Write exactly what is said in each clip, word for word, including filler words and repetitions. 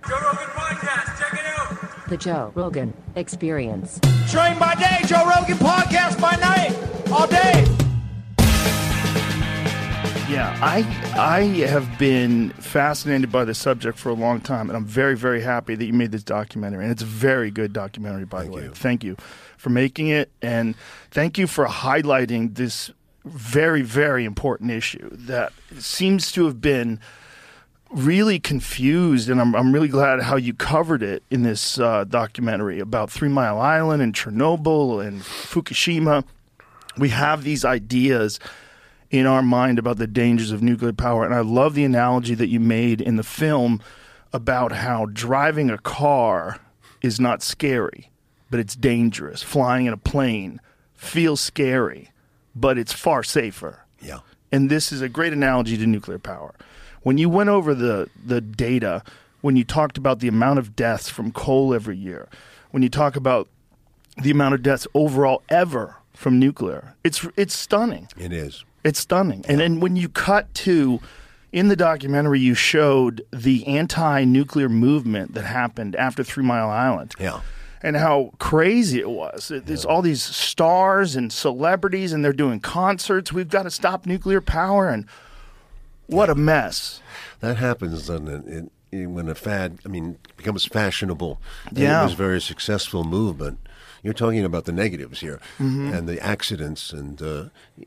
Joe Rogan Podcast. Check it out. The Joe Rogan Experience. Train by day, Joe Rogan Podcast by night, all day. Yeah, I I have been fascinated by the subject for a long time, and I'm very, very happy that you made this documentary. And it's a very good documentary, by Thank the way. you. Thank you for making it, and thank you for highlighting this very, very important issue that seems to have been really confused, and I'm I'm really glad how you covered it in this uh, documentary about Three Mile Island and Chernobyl and Fukushima. We have these ideas in our mind about the dangers of nuclear power, and I love the analogy that you made in the film about how driving a car is not scary, but it's dangerous. Flying in a plane feels scary, but it's far safer. Yeah. And this is a great analogy to nuclear power. When you went over the, the data, when you talked about the amount of deaths from coal every year, when you talk about the amount of deaths overall ever from nuclear, it's it's stunning. It is. It's stunning. And then when you cut to, in the documentary, you showed the anti-nuclear movement that happened after Three Mile Island. Yeah. And how crazy it was. There's all these stars and celebrities, and they're doing concerts. We've got to stop nuclear power, and what a mess. That happens doesn't it? It, it, when a fad, I mean, becomes fashionable. And Yeah. It was a very successful movement. You're talking about the negatives here Mm-hmm. and the accidents, and uh,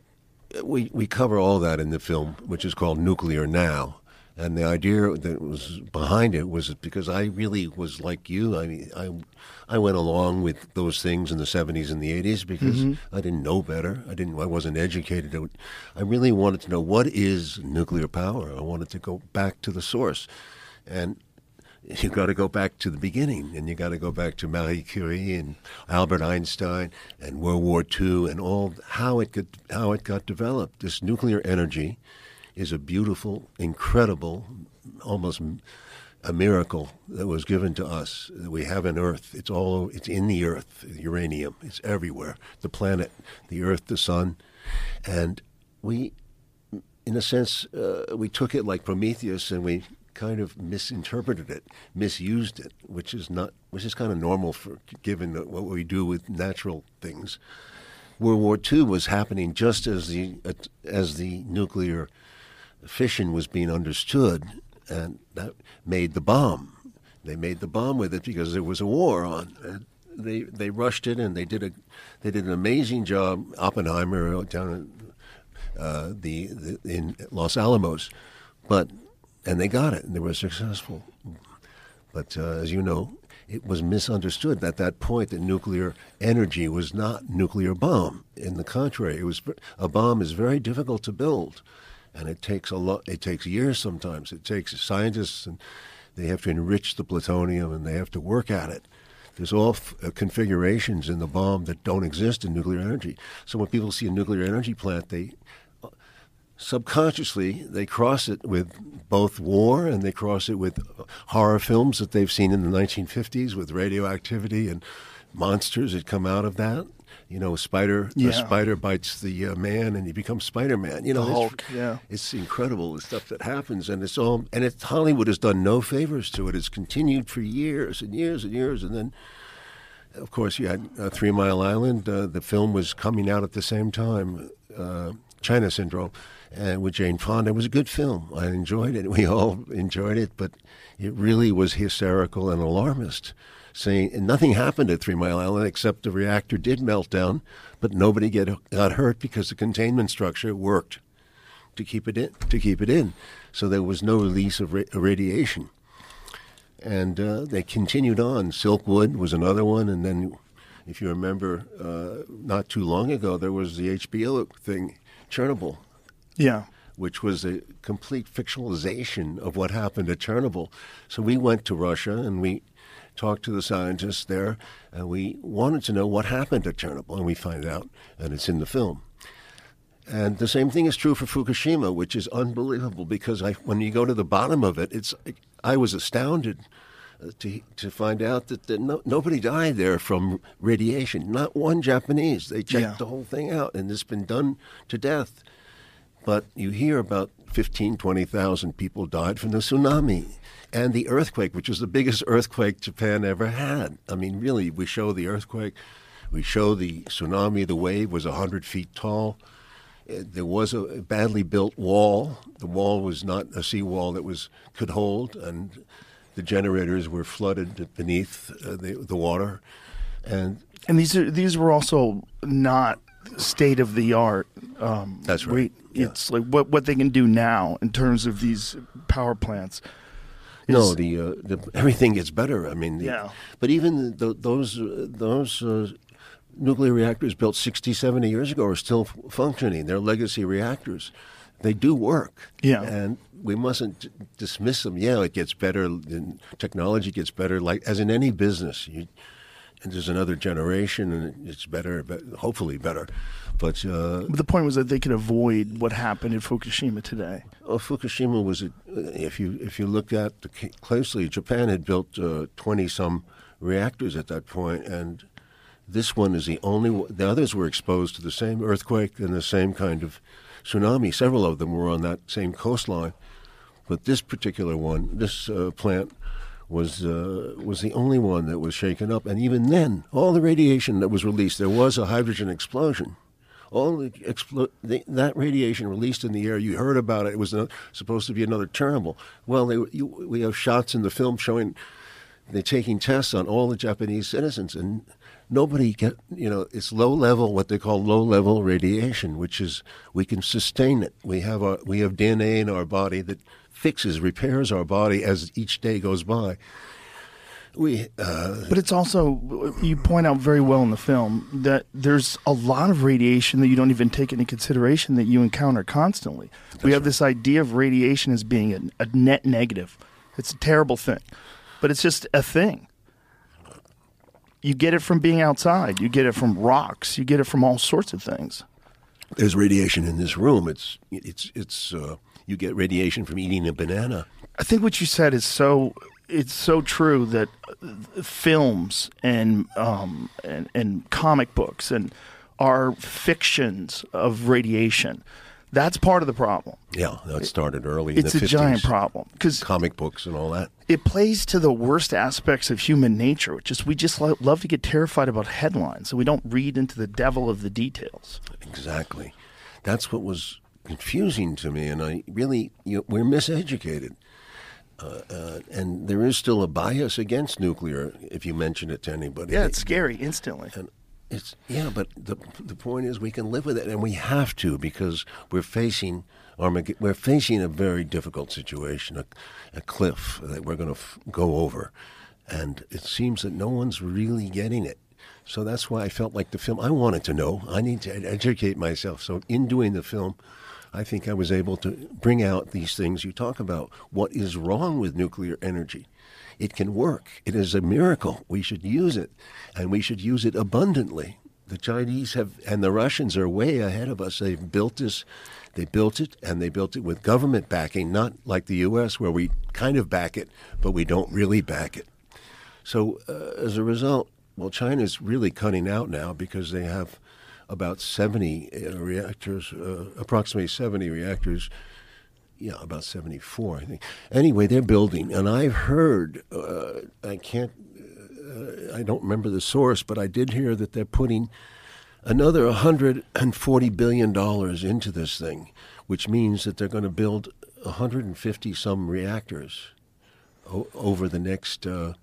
we we cover all that in the film, which is called Nuclear Now. And the idea that was behind it was because I really was like you. I mean, I I went along with those things in the seventies and the eighties because Mm-hmm. I didn't know better. I didn't. I wasn't educated. I really wanted to know what is nuclear power. I wanted to go back to the source, and you got to go back to the beginning, and you got to go back to Marie Curie and Albert Einstein and World War Two and all how it could how it got developed. This nuclear energy is a beautiful, incredible, almost a miracle that was given to us that we have on Earth. It's all it's in the Earth, uranium. It's everywhere. The planet, the Earth, the sun, and we, in a sense, uh, we took it like Prometheus and we kind of misinterpreted it, misused it, which is not, which is kind of normal for given what we do with natural things. World War Two was happening just as the uh, as the nuclear fission was being understood, and that made the bomb. They made the bomb with it because there was a war on. And they they rushed it, and they did a they did an amazing job. Oppenheimer down in, uh, the, the in Los Alamos, but and they got it, and they were successful. But uh, as you know, it was misunderstood at that point that nuclear energy was not nuclear bomb. In the contrary, it was a bomb is very difficult to build, and it takes a lot. It takes years sometimes. It takes scientists, and they have to enrich the plutonium, and they have to work at it. There's all f- uh, configurations in the bomb that don't exist in nuclear energy. So when people see a nuclear energy plant, they uh, subconsciously they cross it with both war and they cross it with horror films that they've seen in the nineteen fifties with radioactivity and monsters that come out of that. You know, spider Yeah. a spider bites the uh, man and he becomes Spider-Man. You know, The it's, Hulk, yeah. it's incredible the stuff that happens, and it's all and it Hollywood has done no favors to it. It's continued for years and years and years, and then. Of course, you had uh, Three Mile Island. Uh, the film was coming out at the same time, uh, China Syndrome, and with Jane Fonda. It was a good film. I enjoyed it. We all enjoyed it, but it really was hysterical and alarmist, saying and nothing happened at Three Mile Island except the reactor did melt down, but nobody get, got hurt because the containment structure worked to keep it in. To keep it in, so there was no release of ra- radiation. And uh, they continued on. Silkwood was another one. And then, if you remember, uh, not too long ago, there was the H B O thing, Chernobyl, Yeah. which was a complete fictionalization of what happened at Chernobyl. So we went to Russia and we talked to the scientists there, and we wanted to know what happened at Chernobyl, and we find out, and it's in the film. And the same thing is true for Fukushima, which is unbelievable because I, when you go to the bottom of it, it's I was astounded to to find out that, that no, nobody died there from radiation. Not one Japanese. They checked Yeah. the whole thing out, and it's been done to death. But you hear about fifteen, twenty thousand people died from the tsunami and the earthquake, which was the biggest earthquake Japan ever had. I mean, really, we show the earthquake, we show the tsunami, the wave was one hundred feet tall. There was a badly built wall. The wall was not a seawall that was could hold, and the generators were flooded beneath uh, the, the water. And and these are these were also not state of the art. Um, That's right. Yeah. It's like what what they can do now in terms of these power plants. Is, no, the, uh, the everything gets better. I mean, the, yeah. But even the, those uh, those. Uh, Nuclear reactors built sixty, seventy years ago are still f- functioning. They're legacy reactors. They do work. Yeah. And we mustn't d- dismiss them. Yeah, it gets better. And technology gets better. Like as in any business, you, and there's another generation, and it's better, but hopefully better. But, uh, but the point was that they could avoid what happened in Fukushima today. Well, Fukushima was, a, if you if you look at the closely, Japan had built twenty uh, some reactors at that point, and this one is the only one. The others were exposed to the same earthquake and the same kind of tsunami. Several of them were on that same coastline. But this particular one, this uh, plant, was uh, was the only one that was shaken up. And even then, all the radiation that was released, there was a hydrogen explosion. All the, expl- the, that radiation released in the air, you heard about it. It was no, supposed to be another Chernobyl. Well, they, you, we have shots in the film showing they're taking tests on all the Japanese citizens, and nobody get, you know, it's low level, what they call low level radiation, which is we can sustain it. We have our, we have D N A in our body that fixes, repairs our body as each day goes by. We, uh, but it's also, you point out very well in the film that there's a lot of radiation that you don't even take into consideration that you encounter constantly. That's we have right. this idea of radiation as being a, a net negative. It's a terrible thing, but it's just a thing. You get it from being outside. You get it from rocks. You get it from all sorts of things. There's radiation in this room. It's it's it's. Uh, you get radiation from eating a banana. I think what you said is so. It's so true that films and um, and and comic books and are fictions of radiation. That's part of the problem. Yeah, that started early it's in the fifties. It's a giant problem. Because comic books and all that. It plays to the worst aspects of human nature, which is we just lo- love to get terrified about headlines, so we don't read into the devil of the details. Exactly. That's what was confusing to me, and I really, you know, we're miseducated. Uh, uh, and there is still a bias against nuclear if you mention it to anybody. Yeah, it's scary instantly. And It's yeah, but the the point is we can live with it, and we have to because we're facing Armageddon. We're facing a very difficult situation, a, a cliff that we're going to f- go over, and it seems that no one's really getting it. So that's why I felt like the film. I wanted to know. I need to educate myself. So in doing the film, I think I was able to bring out these things you talk about. What is wrong with nuclear energy? It can work. It is a miracle. We should use it, and we should use it abundantly. The Chinese have, and the Russians are way ahead of us. They've built this, they built it, and they built it with government backing, not like the U S where we kind of back it, but we don't really back it. So uh, as a result, well, China's really cutting out now because they have about seventy uh, reactors, uh, approximately seventy reactors. Yeah, about seventy-four, I think. Anyway, they're building, and I've heard, uh, I can't, uh, I don't remember the source, but I did hear that they're putting another one hundred forty billion dollars into this thing, which means that they're going to build one hundred fifty some reactors o- over the next, uh,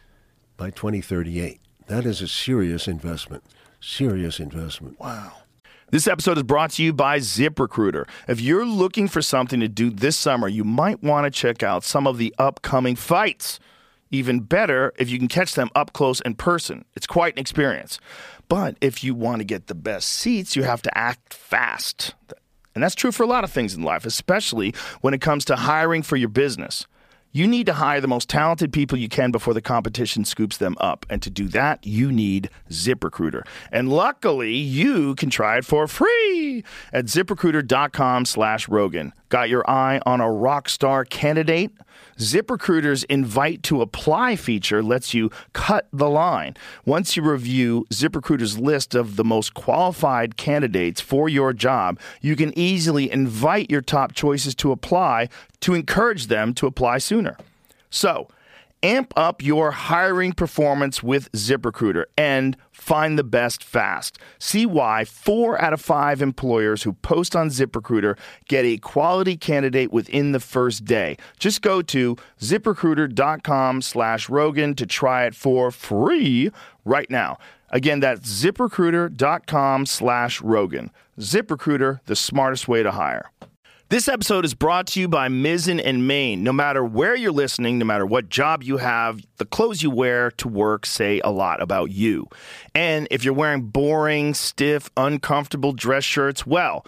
by twenty thirty-eight. That is a serious investment, serious investment. Wow. This episode is brought to you by ZipRecruiter. If you're looking for something to do this summer, you might want to check out some of the upcoming fights. Even better if you can catch them up close in person. It's quite an experience. But if you want to get the best seats, you have to act fast. And that's true for a lot of things in life, especially when it comes to hiring for your business. You need to hire the most talented people you can before the competition scoops them up. And to do that, you need ZipRecruiter. And luckily, you can try it for free at ZipRecruiter.com slash Rogan. Got your eye on a rock star candidate? ZipRecruiter's Invite to Apply feature lets you cut the line. Once you review ZipRecruiter's list of the most qualified candidates for your job, you can easily invite your top choices to apply to encourage them to apply sooner. So, amp up your hiring performance with ZipRecruiter and find the best fast. See why four out of five employers who post on ZipRecruiter get a quality candidate within the first day. Just go to ZipRecruiter.com slash Rogan to try it for free right now. Again, that's ZipRecruiter.com slash Rogan. ZipRecruiter, the smartest way to hire. This episode is brought to you by Mizzen and Main. No matter where you're listening, no matter what job you have, the clothes you wear to work say a lot about you. And if you're wearing boring, stiff, uncomfortable dress shirts, well,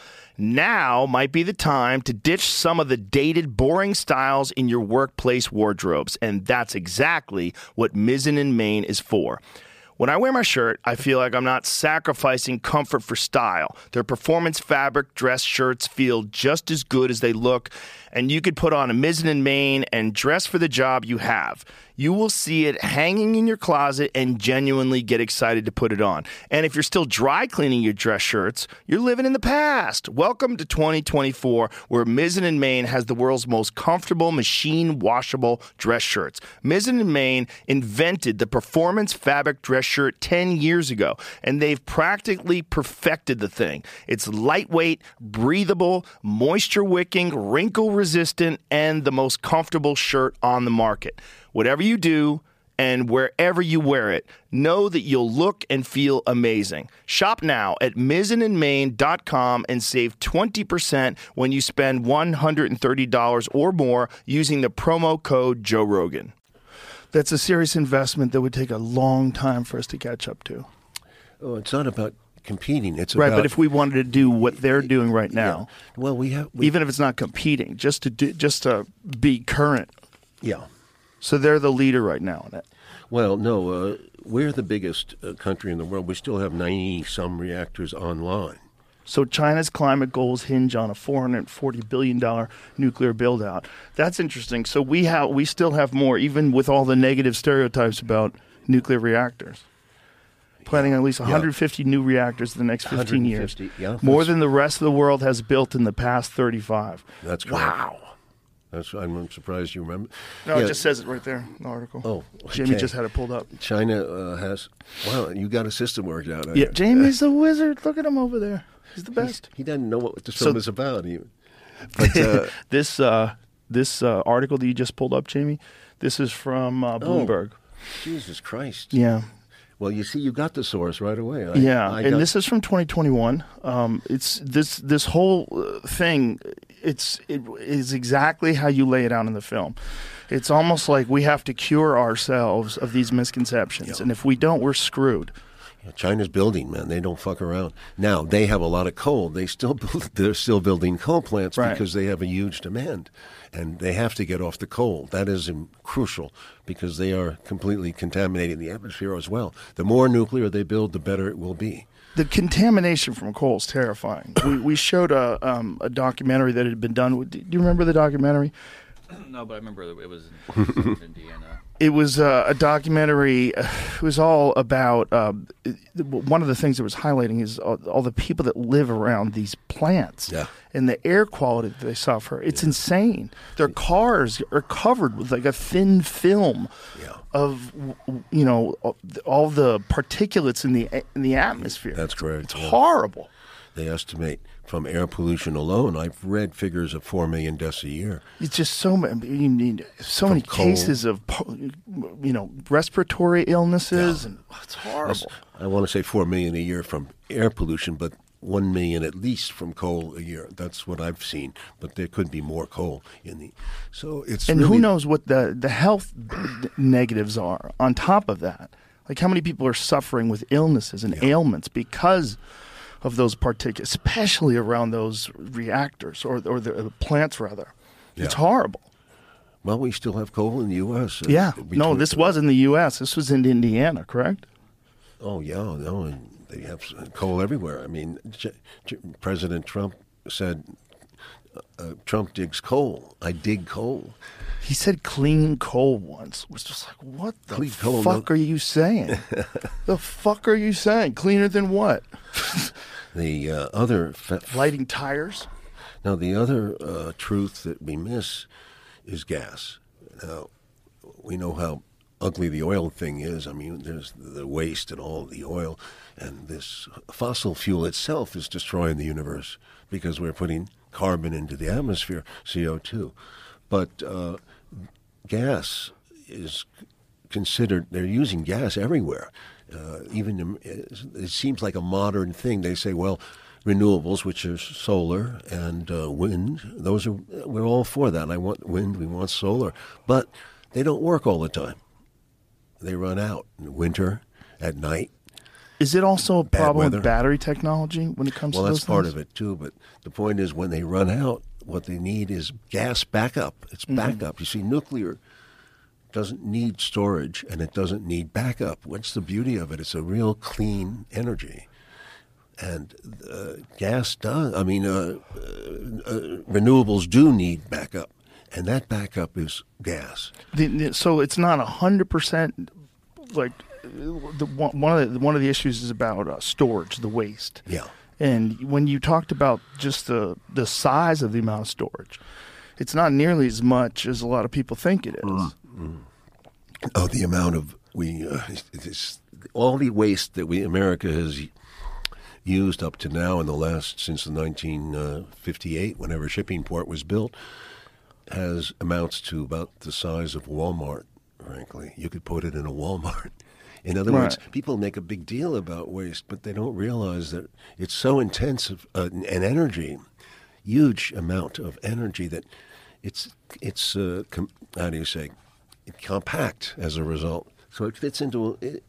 now might be the time to ditch some of the dated, boring styles in your workplace wardrobes. And that's exactly what Mizzen and Main is for. When I wear my shirt, I feel like I'm not sacrificing comfort for style. Their performance fabric dress shirts feel just as good as they look, and you could put on a Mizzen and Main and dress for the job you have. You will see it hanging in your closet and genuinely get excited to put it on. And if you're still dry cleaning your dress shirts, you're living in the past. Welcome to twenty twenty-four, where Mizzen and Main has the world's most comfortable machine washable dress shirts. Mizzen and Main invented the performance fabric dress shirt ten years ago, and they've practically perfected the thing. It's lightweight, breathable, moisture wicking, wrinkle resistant, and the most comfortable shirt on the market. Whatever you do and wherever you wear it, know that you'll look and feel amazing. Shop now at mizzen and main dot com and save twenty percent when you spend one hundred thirty dollars or more using the promo code Joe Rogan. That's a serious investment that would take a long time for us to catch up to. Oh, it's not about competing. It's right, about, but if we wanted to do what they're doing right now, yeah. well, we have we, even if it's not competing, just to do, just to be current. Yeah. So they're the leader right now in it. Well, no, uh, we're the biggest uh, country in the world. We still have ninety-some reactors online. So China's climate goals hinge on a four hundred forty billion dollars nuclear build-out. That's interesting. So we have, we still have more, even with all the negative stereotypes about nuclear reactors. Planning on at least one hundred fifty yeah. new reactors in the next fifteen years. Yeah, more than the rest of the world has built in the past thirty-five. That's correct. Wow. That's, I'm surprised you remember. No, yeah. it just says it right there in the article. Oh, okay. Jamie just had it pulled up. China uh, has, wow, you got a system worked out. Yeah, Jamie's the wizard. Look at him over there. He's the best. He's, he doesn't know what the So- film is about. He, but, uh, this uh, this uh, article that you just pulled up, Jamie, this is from uh, Bloomberg. Jesus Christ. Yeah. Well, you see, you got the source right away. I, Yeah, I and got, this is from twenty twenty-one. Um, it's this this whole uh, thing. It's it is exactly how you lay it out in the film. It's almost like we have to cure ourselves of these misconceptions, Yeah. and if we don't, we're screwed. Yeah, China's building, man. They don't fuck around. Now they have a lot of coal. They still build, they're still building coal plants Right. because they have a huge demand, and they have to get off the coal. That is um, crucial because they are completely contaminating the atmosphere as well. The more nuclear they build, the better it will be. The contamination from coal is terrifying. we we showed a um, a documentary that had been done. Do you remember the documentary? No, but I remember it was in Indiana. It was uh, a documentary. uh, It was all about um, it- one of the things that was highlighting is all, all the people that live around these plants Yeah. and the air quality that they suffer. It's insane. Their cars are covered with like a thin film Yeah. of w- you know all the particulates in the in the atmosphere. That's correct. It's yeah. horrible. They estimate from air pollution alone. I've read figures of four million deaths a year. It's just so many. You need so many coal. cases of po- you know respiratory illnesses, Yeah. and oh, it's horrible. I want to say four million a year from air pollution, but one million at least from coal a year. That's what I've seen. But there could be more coal in the. So it's And really, who knows what the, the health negatives are on top of that? Like how many people are suffering with illnesses and Yeah. ailments because of those particulates, especially around those reactors or or the, the plants rather. It's Yeah. horrible. Well, we still have coal in the U S Yeah. Uh, No, between- this was in the U S. This was in Indiana, correct? Oh yeah, no, and they have coal everywhere. I mean, J- J- President Trump said uh, Trump digs coal. I dig coal. He said clean coal once. It was just like, what the Clean coal, fuck no- are you saying? The fuck are you saying? Cleaner than what? The uh, other fa- Lighting tires? now the other uh, truth that we miss is gas. Now we know how ugly the oil thing is. I mean, there's the waste and all the oil, and this fossil fuel itself is destroying the universe because we're putting carbon into the atmosphere, C O two. But uh, gas is considered, they're using gas everywhere. Uh, even in, it seems like a modern thing. They say, well, renewables, which are solar and uh, wind, those are, we're all for that. I want wind, we want solar. But they don't work all the time. They run out in winter, at night. Is it also a problem weather. with battery technology when it comes Well, to that's those part things? of it, too. But the point is, when they run out, what they need is gas backup. It's backup. You see, nuclear doesn't need storage, and it doesn't need backup. What's the beauty of it? It's a real clean energy. And uh, gas does. I mean, uh, uh, uh, renewables do need backup, and that backup is gas. The, the, so it's not a hundred percent like the one one of the, one of the issues is about uh, storage, the waste. Yeah. And when you talked about just the the size of the amount of storage, it's not nearly as much as a lot of people think it is. Oh, the amount of we uh, this, all the waste that we America has used up to now in the last since the nineteen fifty-eight, whenever Shippingport was built, has amounts to about the size of Walmart. Frankly, you could put it in a Walmart. In other Right. words, people make a big deal about waste, but they don't realize that it's so intensive uh, an energy, huge amount of energy that it's it's uh, com- how do you say, compact as a result. So it fits into it,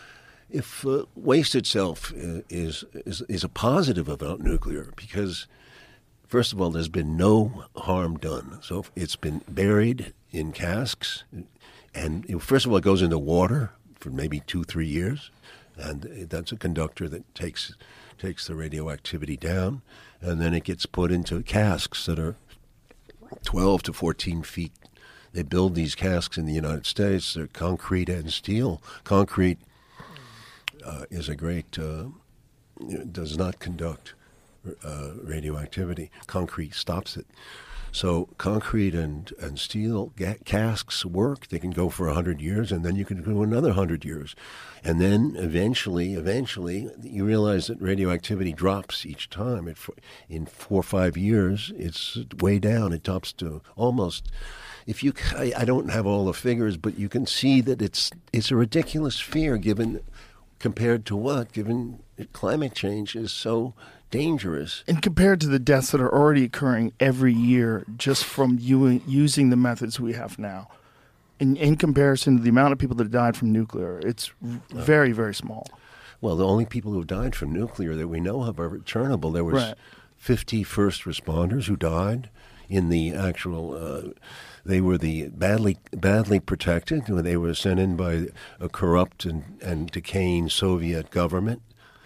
if uh, waste itself uh, is, is is a positive about nuclear because. First of all, there's been no harm done. So it's been buried in casks, and you know, first of all, it goes into water for maybe two, three years, and that's a conductor that takes takes the radioactivity down, and then it gets put into casks that are twelve to fourteen feet. They build these casks in the United States. They're concrete and steel. Concrete uh, is a great uh, does not conduct. Uh, radioactivity. Concrete stops it. So concrete and, and steel ga- casks work. They can go for one hundred years, and then you can go another one hundred years. And then eventually, eventually, you realize that radioactivity drops each time. It, in four or five years, it's way down. It drops to almost, if you, I, I don't have all the figures, but you can see that it's it's a ridiculous fear given, compared to what? Given climate change is so dangerous. And compared to the deaths that are already occurring every year just from u- using the methods we have now, in, in comparison to the amount of people that died from nuclear, it's r- very, very small. Well, the only people who died from nuclear that we know of are at Chernobyl. There was Right. fifty first responders who died in the actual. Uh, they were the badly badly protected. They were sent in by a corrupt and, and decaying Soviet government.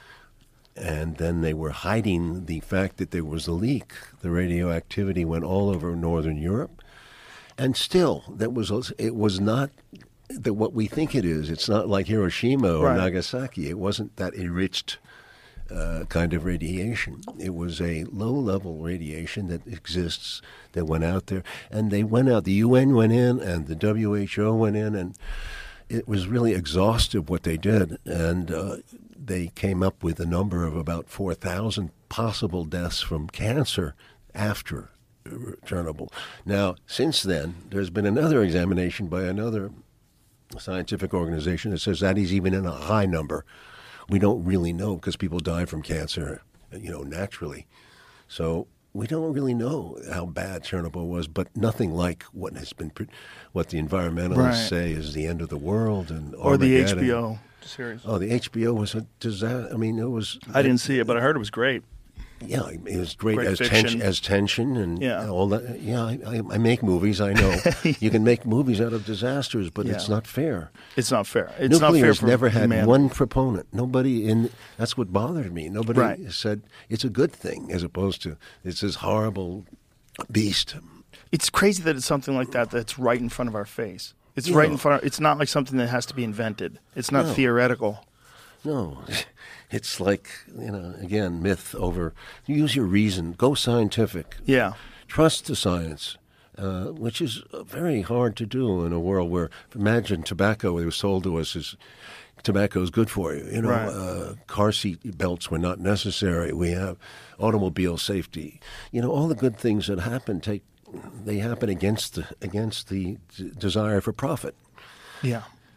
And then they were hiding the fact that there was a leak. The radioactivity went all over Northern Europe. And still, that was it was not the, what we think it is. It's not like Hiroshima or Right. Nagasaki. It wasn't that enriched uh, kind of radiation. It was a low-level radiation that exists that went out there. And they went out. The U N went in and the W H O went in, and it was really exhaustive what they did. And uh, they came up with a number of about four thousand possible deaths from cancer after Chernobyl. Now, since then, there's been another examination by another scientific organization that says that is even in a high number. We don't really know because people die from cancer, you know, naturally. So we don't really know how bad Chernobyl was, but nothing like what has been, what the environmentalists Right. say is the end of the world and Or the H Armageddon. B O series. Oh, the H B O was a disaster. I mean, it was. I didn't see it, but I heard it was great. Yeah, it was great, Great as fiction. tension, as tension, and Yeah. all that. Yeah, I, I, I make movies. I know you can make movies out of disasters, but it's Yeah. not fair. It's not fair. It's not Nuclear fair has for never had humanity. one proponent. Nobody in. That's what bothered me. Nobody Right. said it's a good thing, as opposed to it's this horrible beast. It's crazy that it's something like that that's right in front of our face. It's Yeah. right in front. Of, it's not like something that has to be invented. It's not No. theoretical. No, it's like, you know, again, myth over. Use your reason. Go scientific. Yeah. Trust the science, uh, which is very hard to do in a world where, imagine tobacco. It was sold to us as tobacco is good for you. You know, Right. uh, car seat belts were not necessary. We have automobile safety. You know, all the good things that happen take they happen against the, against the d- desire for profit. Yeah.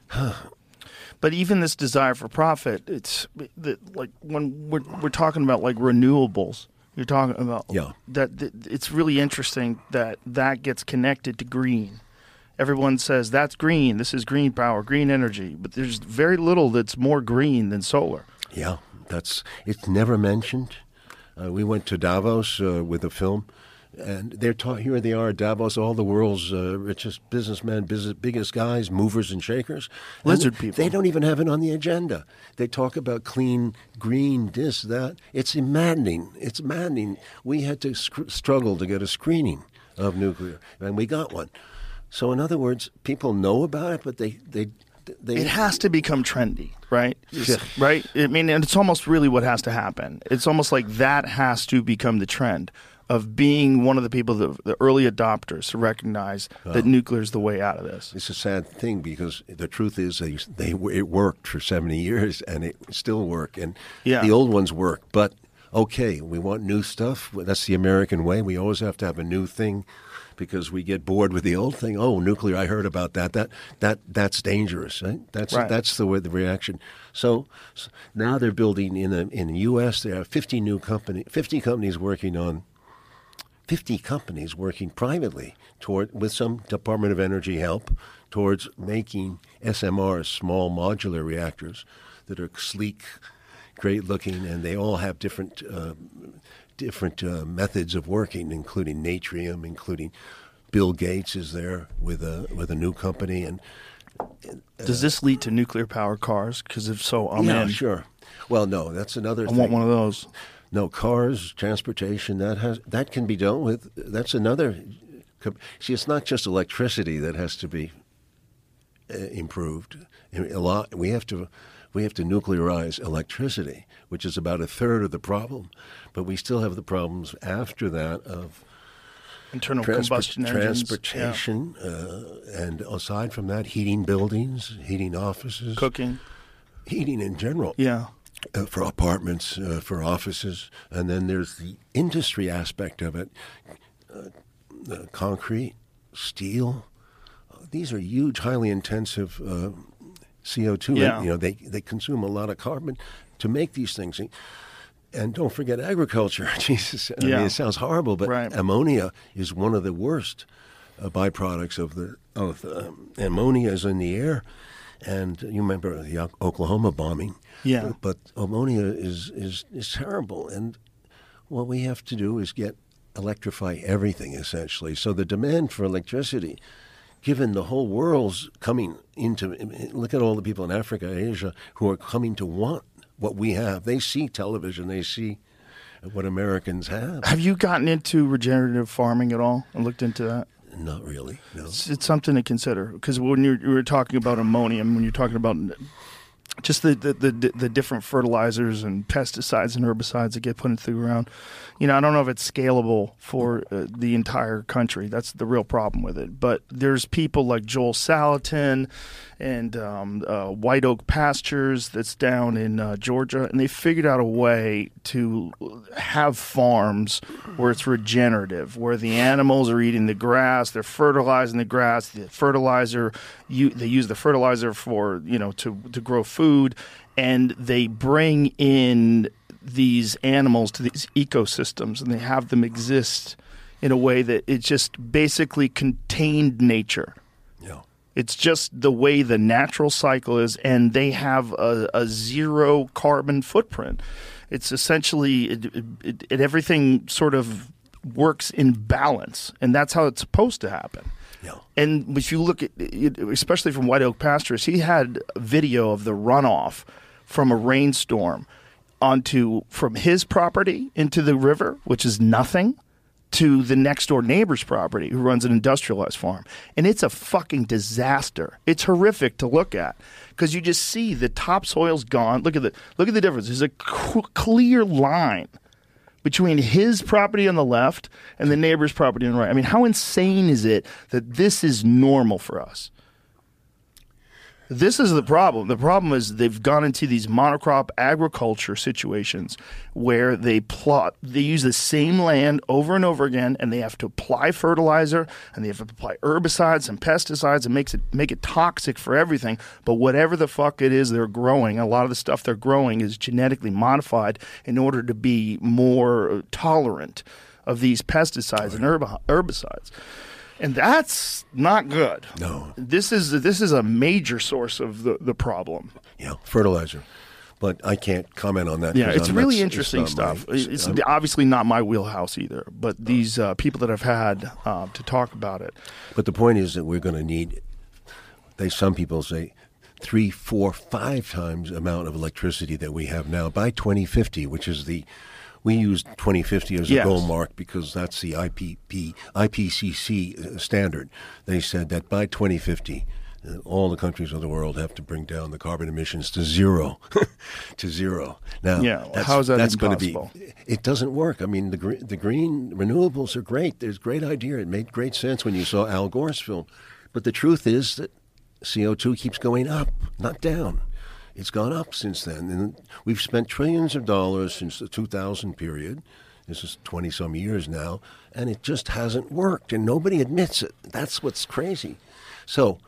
But even this desire for profit, it's the, like when we're we're talking about like renewables. You're talking about Yeah. that, that it's really interesting that that gets connected to green. Everyone says that's green. This is green power, green energy. But there's very little that's more green than solar. Yeah, that's it's never mentioned. Uh, we went to Davos uh, with a film, and they're ta- here they are at Davos, all the world's uh, richest businessmen, business, biggest guys, movers and shakers. And Lizard they, people. They don't even have it on the agenda. They talk about clean, green, this, that. It's maddening. It's maddening. We had to sc- struggle to get a screening of nuclear, and we got one. So, in other words, people know about it, but they they they. It has to become trendy, right? It's- Yeah. Right? I mean, and it's almost really what has to happen. It's almost like that has to become the trend of being one of the people, the, the early adopters to recognize that nuclear is the way out of this. It's a sad thing because the truth is they they it worked for seventy years and it still work and Yeah. the old ones work. But okay, we want new stuff. That's the American way. We always have to have a new thing because we get bored with the old thing. Oh, nuclear! I heard about that. That that that's dangerous. Right? That's Right. that's the way the reaction. So, so now they're building in the in the U S. There are fifty new company fifty companies working on. fifty companies working privately toward, with some Department of Energy help, towards making S M Rs, small modular reactors, that are sleek, great looking, and they all have different uh, different uh, methods of working, including natrium, including Bill Gates is there with a with a new company, and Does this lead to nuclear powered cars? Because if so, I'm yeah, in. sure. Well, no, that's another. I thing. want one of those. No, cars, transportation, that has that can be dealt with. That's another. See, it's not just electricity that has to be uh, improved. A lot. We have to. We have to nuclearize electricity, which is about a third of the problem, but we still have the problems after that of Internal transport- combustion engines. transportation, uh, and aside from that, heating buildings, heating offices, Yeah. Cooking. heating in general. Yeah. Uh, for apartments, uh, for offices, and then there's the industry aspect of it. Uh, uh, concrete, steel, uh, these are huge, highly intensive uh, C O two. Yeah. You know, they they consume a lot of carbon to make these things. And don't forget agriculture. Jesus, I Yeah. mean, it sounds horrible, but Right. ammonia is one of the worst uh, byproducts of the of um, ammonia is in the air. And you remember the O- Oklahoma bombing. Yeah. But ammonia is, is, is terrible. And what we have to do is get electrify everything, essentially. So the demand for electricity, given the whole world's coming into, look at all the people in Africa, Asia, who are coming to want what we have. They see television. They see what Americans have. Have you gotten into regenerative farming at all and looked into that? Not really, no. It's, it's something to consider because when you're, you were talking about ammonium, when you're talking about just the, the, the, the different fertilizers and pesticides and herbicides that get put into the ground, you know, I don't know if it's scalable for uh, the entire country. That's the real problem with it. But there's people like Joel Salatin and um, uh, White Oak Pastures that's down in uh, Georgia, and they figured out a way to have farms where it's regenerative, where the animals are eating the grass, they're fertilizing the grass, the fertilizer, you, they use the fertilizer for, you know, to, to grow food, and they bring in these animals to these ecosystems, and they have them exist in a way that it just basically contained nature. Yeah. It's just the way the natural cycle is, and they have a, a zero carbon footprint. It's essentially it, it, it, everything sort of works in balance, and that's how it's supposed to happen. Yeah. And if you look at it, especially from White Oak Pastures, he had a video of the runoff from a rainstorm onto from his property into the river, which is nothing. to the next door neighbor's property who runs an industrialized farm. And it's a fucking disaster. It's horrific to look at because you just see the topsoil's gone. Look at the look at the difference. There's a c- clear line between his property on the left and the neighbor's property on the right. I mean, how insane is it that this is normal for us? This is the problem. The problem is they've gone into these monocrop agriculture situations where they plot, they use the same land over and over again, and they have to apply fertilizer and they have to apply herbicides and pesticides and makes it make it toxic for everything. But whatever the fuck it is they're growing, a lot of the stuff they're growing is genetically modified in order to be more tolerant of these pesticides and herb- herbicides. And that's not good. No. This is this is a major source of the, the problem. Yeah, fertilizer. But I can't comment on that. Yeah, 'cause it's I'm really not- interesting it's not stuff. my- it's I'm- obviously not my wheelhouse either, but these uh, people that I've had uh, to talk about it. But the point is that we're going to need, they some people say, three, four, five times the amount of electricity that we have now by twenty fifty, which is the, we use twenty fifty as a Yes. goal mark because that's the I P P, I P C C standard. They said that by twenty fifty, uh, all the countries of the world have to bring down the carbon emissions to zero, to zero. Now, Yeah, that's, how is that that's even going to be? possible? It doesn't work. I mean, the gre- the green renewables are great. There's a great idea. It made great sense when you saw Al Gore's film, but the truth is that C O two keeps going up, not down. It's gone up since then. And we've spent trillions of dollars since the two thousand period. This is twenty-some years now, and it just hasn't worked, and nobody admits it. That's what's crazy. So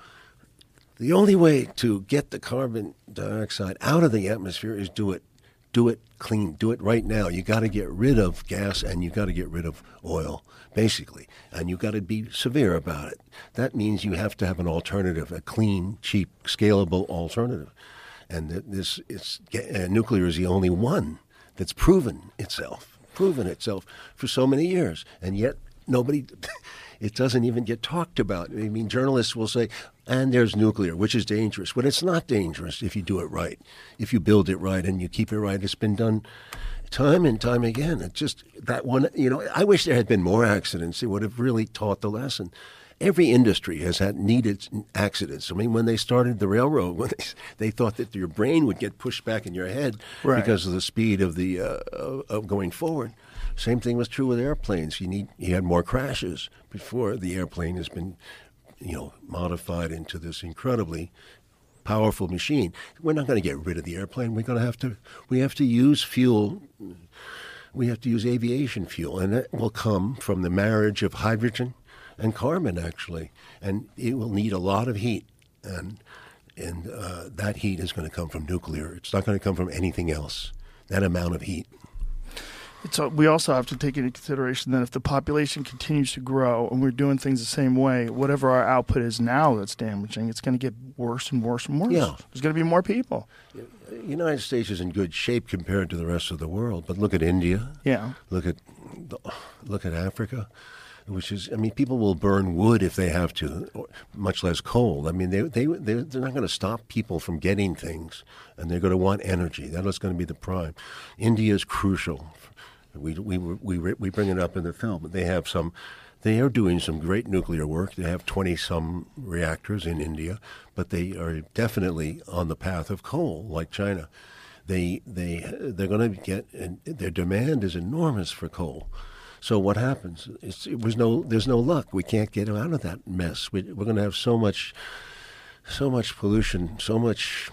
the only way to get the carbon dioxide out of the atmosphere is do it, do it clean, do it right now. You got to get rid of gas, and you got to get rid of oil, basically, and you got to be severe about it. That means you have to have an alternative, a clean, cheap, scalable alternative. And this it's, uh, nuclear is the only one that's proven itself, proven itself for so many years. And yet nobody, it doesn't even get talked about. I mean, journalists will say, and there's nuclear, which is dangerous. But it's not dangerous if you do it right, if you build it right and you keep it right. It's been done time and time again. It's just that one, you know, I wish there had been more accidents. It would have really taught the lesson. Every industry has had needed accidents. I mean, when they started the railroad, when they, they thought that your brain would get pushed back in your head Right. because of the speed of the uh, of going forward. Same thing was true with airplanes. You need you had more crashes before the airplane has been, you know, modified into this incredibly powerful machine. We're not going to get rid of the airplane. We're going to have to we have to use fuel. We have to use aviation fuel, and that will come from the marriage of hydrogen and carbon, actually, and it will need a lot of heat, and and uh, that heat is going to come from nuclear. It's not going to come from anything else. That amount of heat. It's, uh, we also have to take into consideration that if the population continues to grow and we're doing things the same way, whatever our output is now that's damaging, it's going to get worse and worse and worse. Yeah. There's going to be more people. The United States is in good shape compared to the rest of the world, but look at India. Yeah. Look at look at Africa. Which is, I mean, people will burn wood if they have to, or much less coal. I mean, they, they, they're not going to stop people from getting things, and they're going to want energy. That is going to be the prime. India is crucial. We, we, we, we bring it up in the film. They have some, they are doing some great nuclear work. They have twenty-some reactors in India, but they are definitely on the path of coal, like China. They, they, they're going to get, and their demand is enormous for coal. So what happens? It's, it was no. There's no luck. We can't get out of that mess. We, we're going to have so much, so much pollution, so much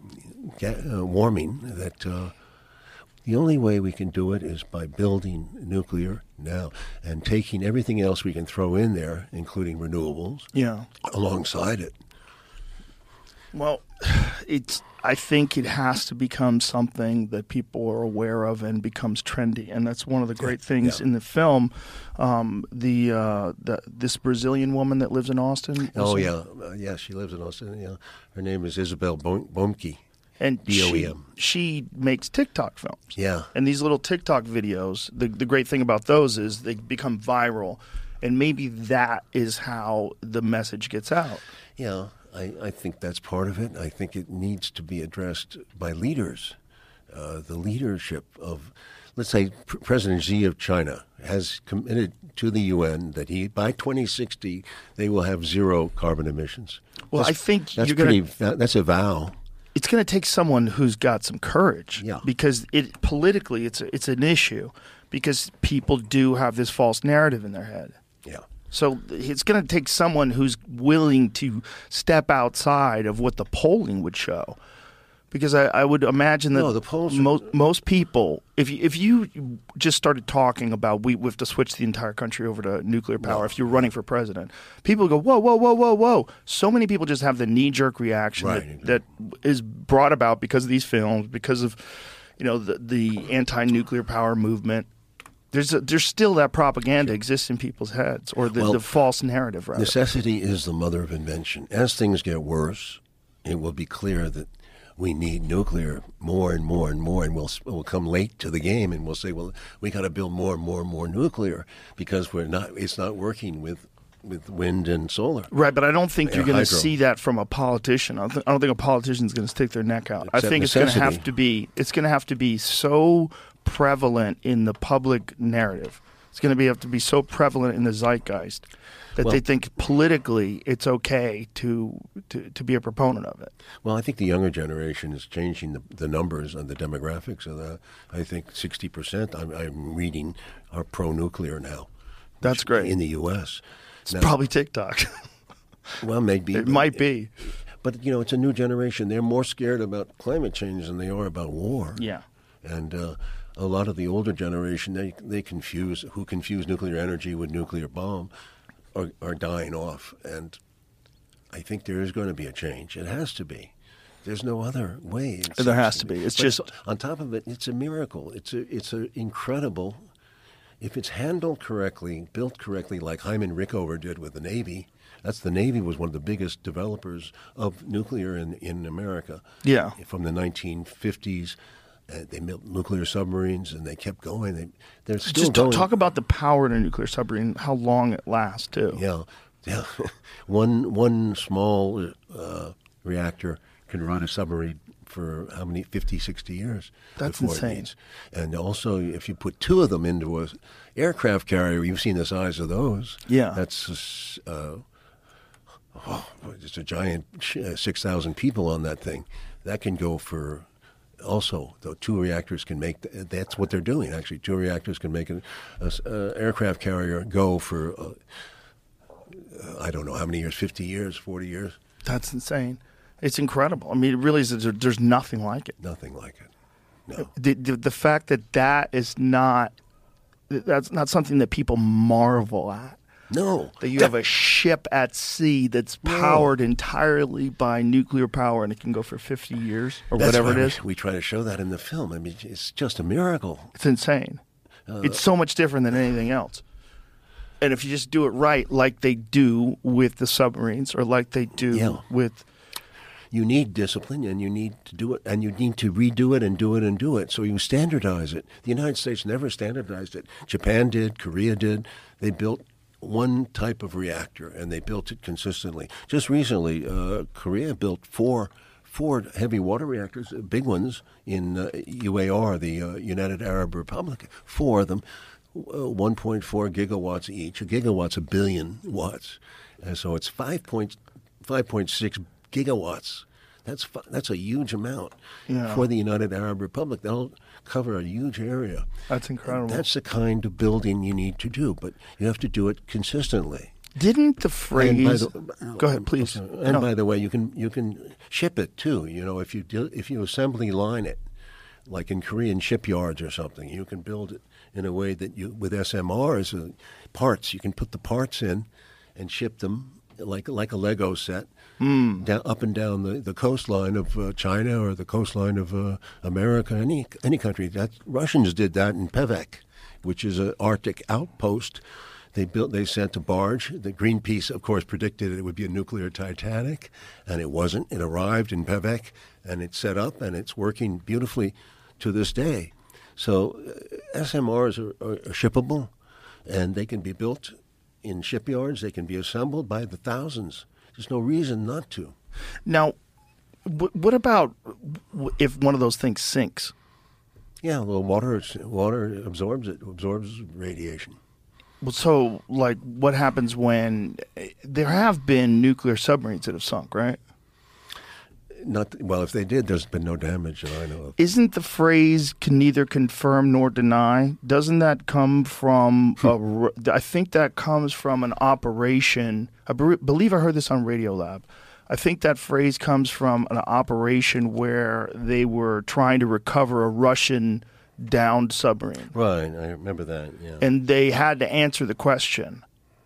ga- uh, warming that uh, the only way we can do it is by building nuclear now and taking everything else we can throw in there, including renewables, Yeah. alongside it. Well, it's. I think it has to become something that people are aware of and becomes trendy, and that's one of the great things yeah. in the film. Um, the, uh, the this Brazilian woman that lives in Austin. Oh also- yeah, uh, yeah. She lives in Austin. Yeah, her name is Isabel Bohm- Bohmke. and B O E she, M. she makes TikTok films. Yeah. And these little TikTok videos, the the great thing about those is they become viral, and maybe that is how the message gets out. Yeah, I, I think that's part of it. I think it needs to be addressed by leaders, uh, the leadership of let's say P- President Xi of China has committed to the U N that he by twenty sixty they will have zero carbon emissions. Well, That's- I think that's you're gonna- pretty. That's a vow. It's going to take someone who's got some courage, Yeah. because it politically it's a, it's an issue, because people do have this false narrative in their head. Yeah. So it's going to take someone who's willing to step outside of what the polling would show, because I, I would imagine that No, the polls are- most most people, if you, if you just started talking about we, we have to switch the entire country over to nuclear power, No. if you're running for president, people go whoa whoa whoa whoa whoa. So many people just have the knee jerk reaction Right. that, that is brought about because of these films, because of you know the the anti nuclear power movement. There's a, there's still that propaganda exists in people's heads, or the, Well, the false narrative, rather. Necessity is the mother of invention. As things get worse, it will be clear that we need nuclear more and more and more, and we'll we'll come late to the game, and we'll say, well, we got to build more and more and more nuclear because we're not. It's not working with with wind and solar. Right, but I don't think Air you're going to hydro. see that from a politician. I don't, th- I don't think a politician's going to stick their neck out. I Except think it's going to necessity. have to be. It's going to have to be so prevalent in the public narrative. It's going to be have to be so prevalent in the zeitgeist that Well- they think politically it's okay to, to to be a proponent of it. Well, I think the younger generation is changing the, the numbers and the demographics of that. I think sixty percent I'm, I'm reading are pro-nuclear now. That's great. In the U S It's Now- probably TikTok. Well, maybe. It but- might be. But, you know, it's a new generation. They're more scared about climate change than they are about war. Yeah. And uh, a lot of the older generation, they they confuse, who confuse nuclear energy with nuclear bomb, are, are dying off. And I think there is going to be a change. It has to be. There's no other way. it There seems has to be. It's But just- on top of it, it's a miracle. It's a it's a incredible. If it's handled correctly, built correctly, like Hyman Rickover did with the Navy. That's the Navy was one of the biggest developers of nuclear in in America. Yeah. From the nineteen fifties. Uh, they built nuclear submarines, and they kept going. They, they're still Just t- going. talk about the power in a nuclear submarine, how long it lasts, too. Yeah, yeah. one one small uh, reactor can run a submarine for how many? fifty, sixty years. That's before it insane. needs. And also, if you put two of them into a aircraft carrier, you've seen the size of those. Yeah. That's uh, oh, it's a giant uh, six thousand people on that thing. That can go for. Also, the two reactors can make. That's what they're doing. Actually, two reactors can make an a, a aircraft carrier go for. Uh, I don't know how many years. Fifty years, forty years. That's insane. It's incredible. I mean, it really is. There, there's nothing like it. Nothing like it. No. The, the the fact that that is not that's not something that people marvel at. No. That you have a ship at sea that's No. powered entirely by nuclear power, and it can go for fifty years or That's whatever it why is. We, we try to show that in the film. I mean, it's just a miracle. It's insane. Uh, it's so much different than anything else. And if you just do it right, like they do with the submarines, or like they do Yeah. with You need discipline, and you need to do it, and you need to redo it and do it and do it. So you standardize it. The United States never standardized it. Japan did. Korea did. They built one type of reactor, and they built it consistently. Just recently, uh, Korea built four four heavy water reactors, uh, big ones, in uh, U A R, the uh, United Arab Republic. Four of them, uh, one point four gigawatts each. A gigawatt's a billion watts. And so it's five point six gigawatts. That's fu- that's a huge amount Yeah. for the United Arab Republic. They'll cover a huge area. That's incredible. That's the kind of building you need to do, but you have to do it consistently. Didn't the And by phrase? the- Go ahead, please. And No. by the way, you can you can ship it too. You know, if you do, if you assembly line it, like in Korean shipyards or something, you can build it in a way that you with S M Rs uh, parts. You can put the parts in and ship them like like a Lego set Hmm. down up and down the, the coastline of uh, China or the coastline of uh, America, any any country. That Russians did that in Pevek, which is an Arctic outpost. They built. They sent a barge. The Greenpeace, of course, predicted it would be a nuclear Titanic, and it wasn't. It arrived in Pevek, and it's set up, and it's working beautifully to this day. So uh, S M Rs are, are shippable, and they can be built in shipyards. They can be assembled by the thousands. There's no reason not to. Now, wh- what about w- if one of those things sinks? Yeah, well, water water absorbs it, absorbs radiation. Well, so, like, what happens when there have been nuclear submarines that have sunk, right? Not well. If they did, there's been no damage that I know of. Isn't the phrase "can neither confirm nor deny"? Doesn't that come from? a, I think that comes from an operation. I be- believe I heard this on Radiolab. I think that phrase comes from an operation where they were trying to recover a Russian downed submarine, Right, I remember that. Yeah. and they had to answer the question.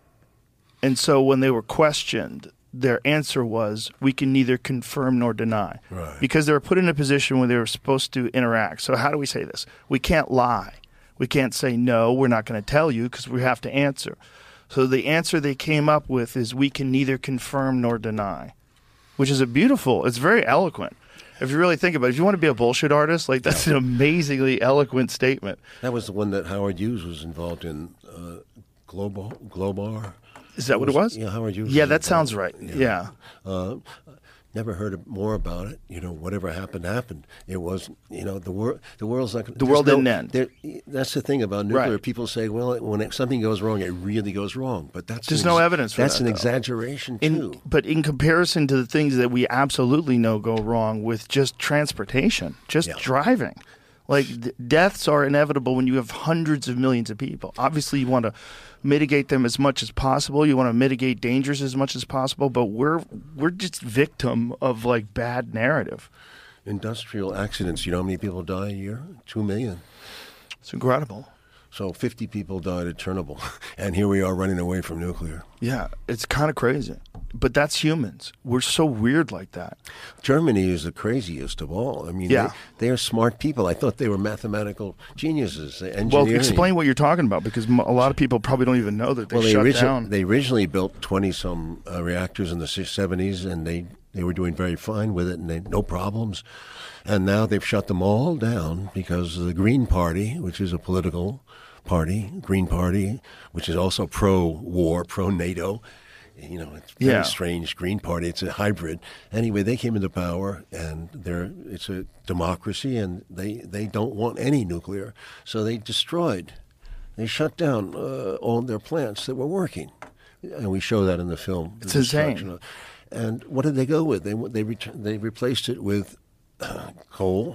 And so when they were questioned, their answer was, we can neither confirm nor deny. Right. Because they were put in a position where they were supposed to interact. So how do we say this? We can't lie. We can't say, no, we're not going to tell you because we have to answer. So the answer they came up with is, we can neither confirm nor deny, which is a beautiful, it's very eloquent. If you really think about it, if you want to be a bullshit artist, like that's an amazingly eloquent statement. That was the one that Howard Hughes was involved in, uh, Global, Globar. Is that what it was? Yeah, Howard Hughes. Yeah, was that involved. sounds right. Yeah. Uh, never heard more about it. You know, whatever happened, happened. It was, you know, the world. The world's not. The world no, didn't end. There, that's the thing about nuclear. Right. People say, well, when it, something goes wrong, it really goes wrong. But that's There's an no ex- evidence for That's that, an though. exaggeration In, too. but in comparison to the things that we absolutely know go wrong with just transportation, just Yeah. driving, like th- deaths are inevitable when you have hundreds of millions of people. Obviously, you want to mitigate them as much as possible. You want to mitigate dangers as much as possible. But we're we're just victim of like bad narrative. Industrial accidents. You know how many people die a year? Two million. It's incredible. So fifty people died at Chernobyl, and here we are running away from nuclear. Yeah, it's kind of crazy. But that's humans. We're so weird like that. Germany is the craziest of all. I mean, Yeah. they, they are smart people. I thought they were mathematical geniuses. Well, Engineering. explain what you're talking about, because m- a lot of people probably don't even know that they Well, they, shut origi- down. they originally built twenty-some uh, reactors in the seventies, and they, they were doing very fine with it, and they no problems. And now they've shut them all down because the Green Party, which is a political party, Green Party, which is also pro-war, pro-NATO. You know, it's very Yeah. strange. Green Party, it's a hybrid. Anyway, they came into power, and they're it's a democracy, and they, they don't want any nuclear. So they destroyed, they shut down uh, all their plants that were working. And we show that in the film. the It's insane. destruction of- And what did they go with? They they ret- they replaced it with uh, coal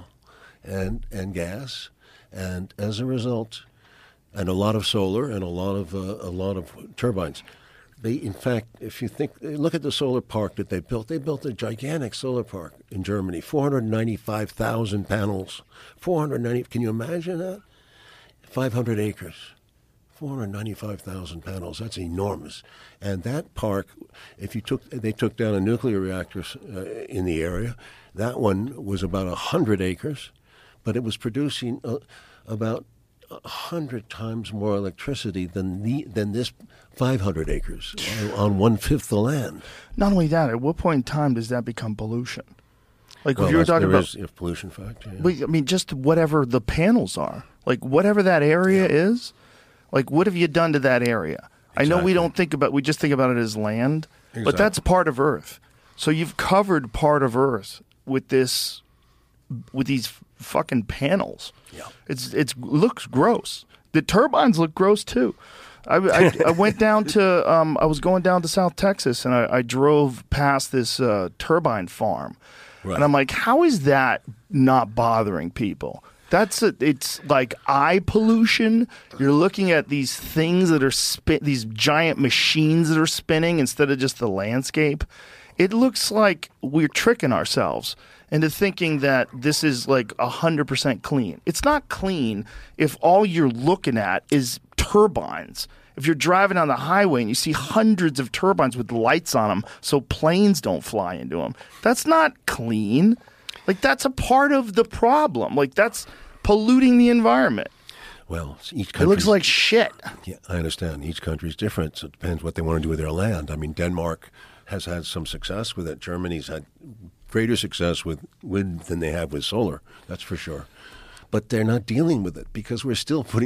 and and gas, and as a result, and a lot of solar and a lot of uh, a lot of turbines. They, in fact, if you think, look at the solar park that they built. They built a gigantic solar park in Germany, four hundred ninety-five thousand panels. four hundred ninety. Can you imagine that? five hundred acres. four hundred ninety-five thousand panels. That's enormous. And that park, if you took, they took down a nuclear reactor uh, in the area. That one was about one hundred acres, but it was producing uh, about a hundred times more electricity than the than this five hundred acres on, on one fifth the land. Not only that, at what point in time does that become pollution? Like Well, if you were that's- talking there about, is a pollution factor. Yeah. but, I mean, just whatever the panels are, like whatever that area is, like what have you done to that area? I know we Exactly. don't think about, we just think about it as land, but Exactly. that's part of Earth. So you've covered part of Earth with this, with these fucking panels. Yeah. It's it's looks gross. The turbines look gross too. I, I, I went down to um, I was going down to South Texas, and I, I drove past this uh, turbine farm, Right. and I'm like, how is that not bothering people? That's a, it's like eye pollution. You're looking at these things that are spin, these giant machines that are spinning instead of just the landscape. It looks like we're tricking ourselves into thinking that this is like one hundred percent clean. It's not clean if all you're looking at is turbines. If you're driving on the highway and you see hundreds of turbines with lights on them so planes don't fly into them, that's not clean. Like, that's a part of the problem. Like, that's polluting the environment. Well, each It country looks like shit. Yeah, I understand. Each country is different, so it depends what they want to do with their land. I mean, Denmark has had some success with it. Germany's had greater success with wind than they have with solar, that's for sure. But they're not dealing with it because we're still putting out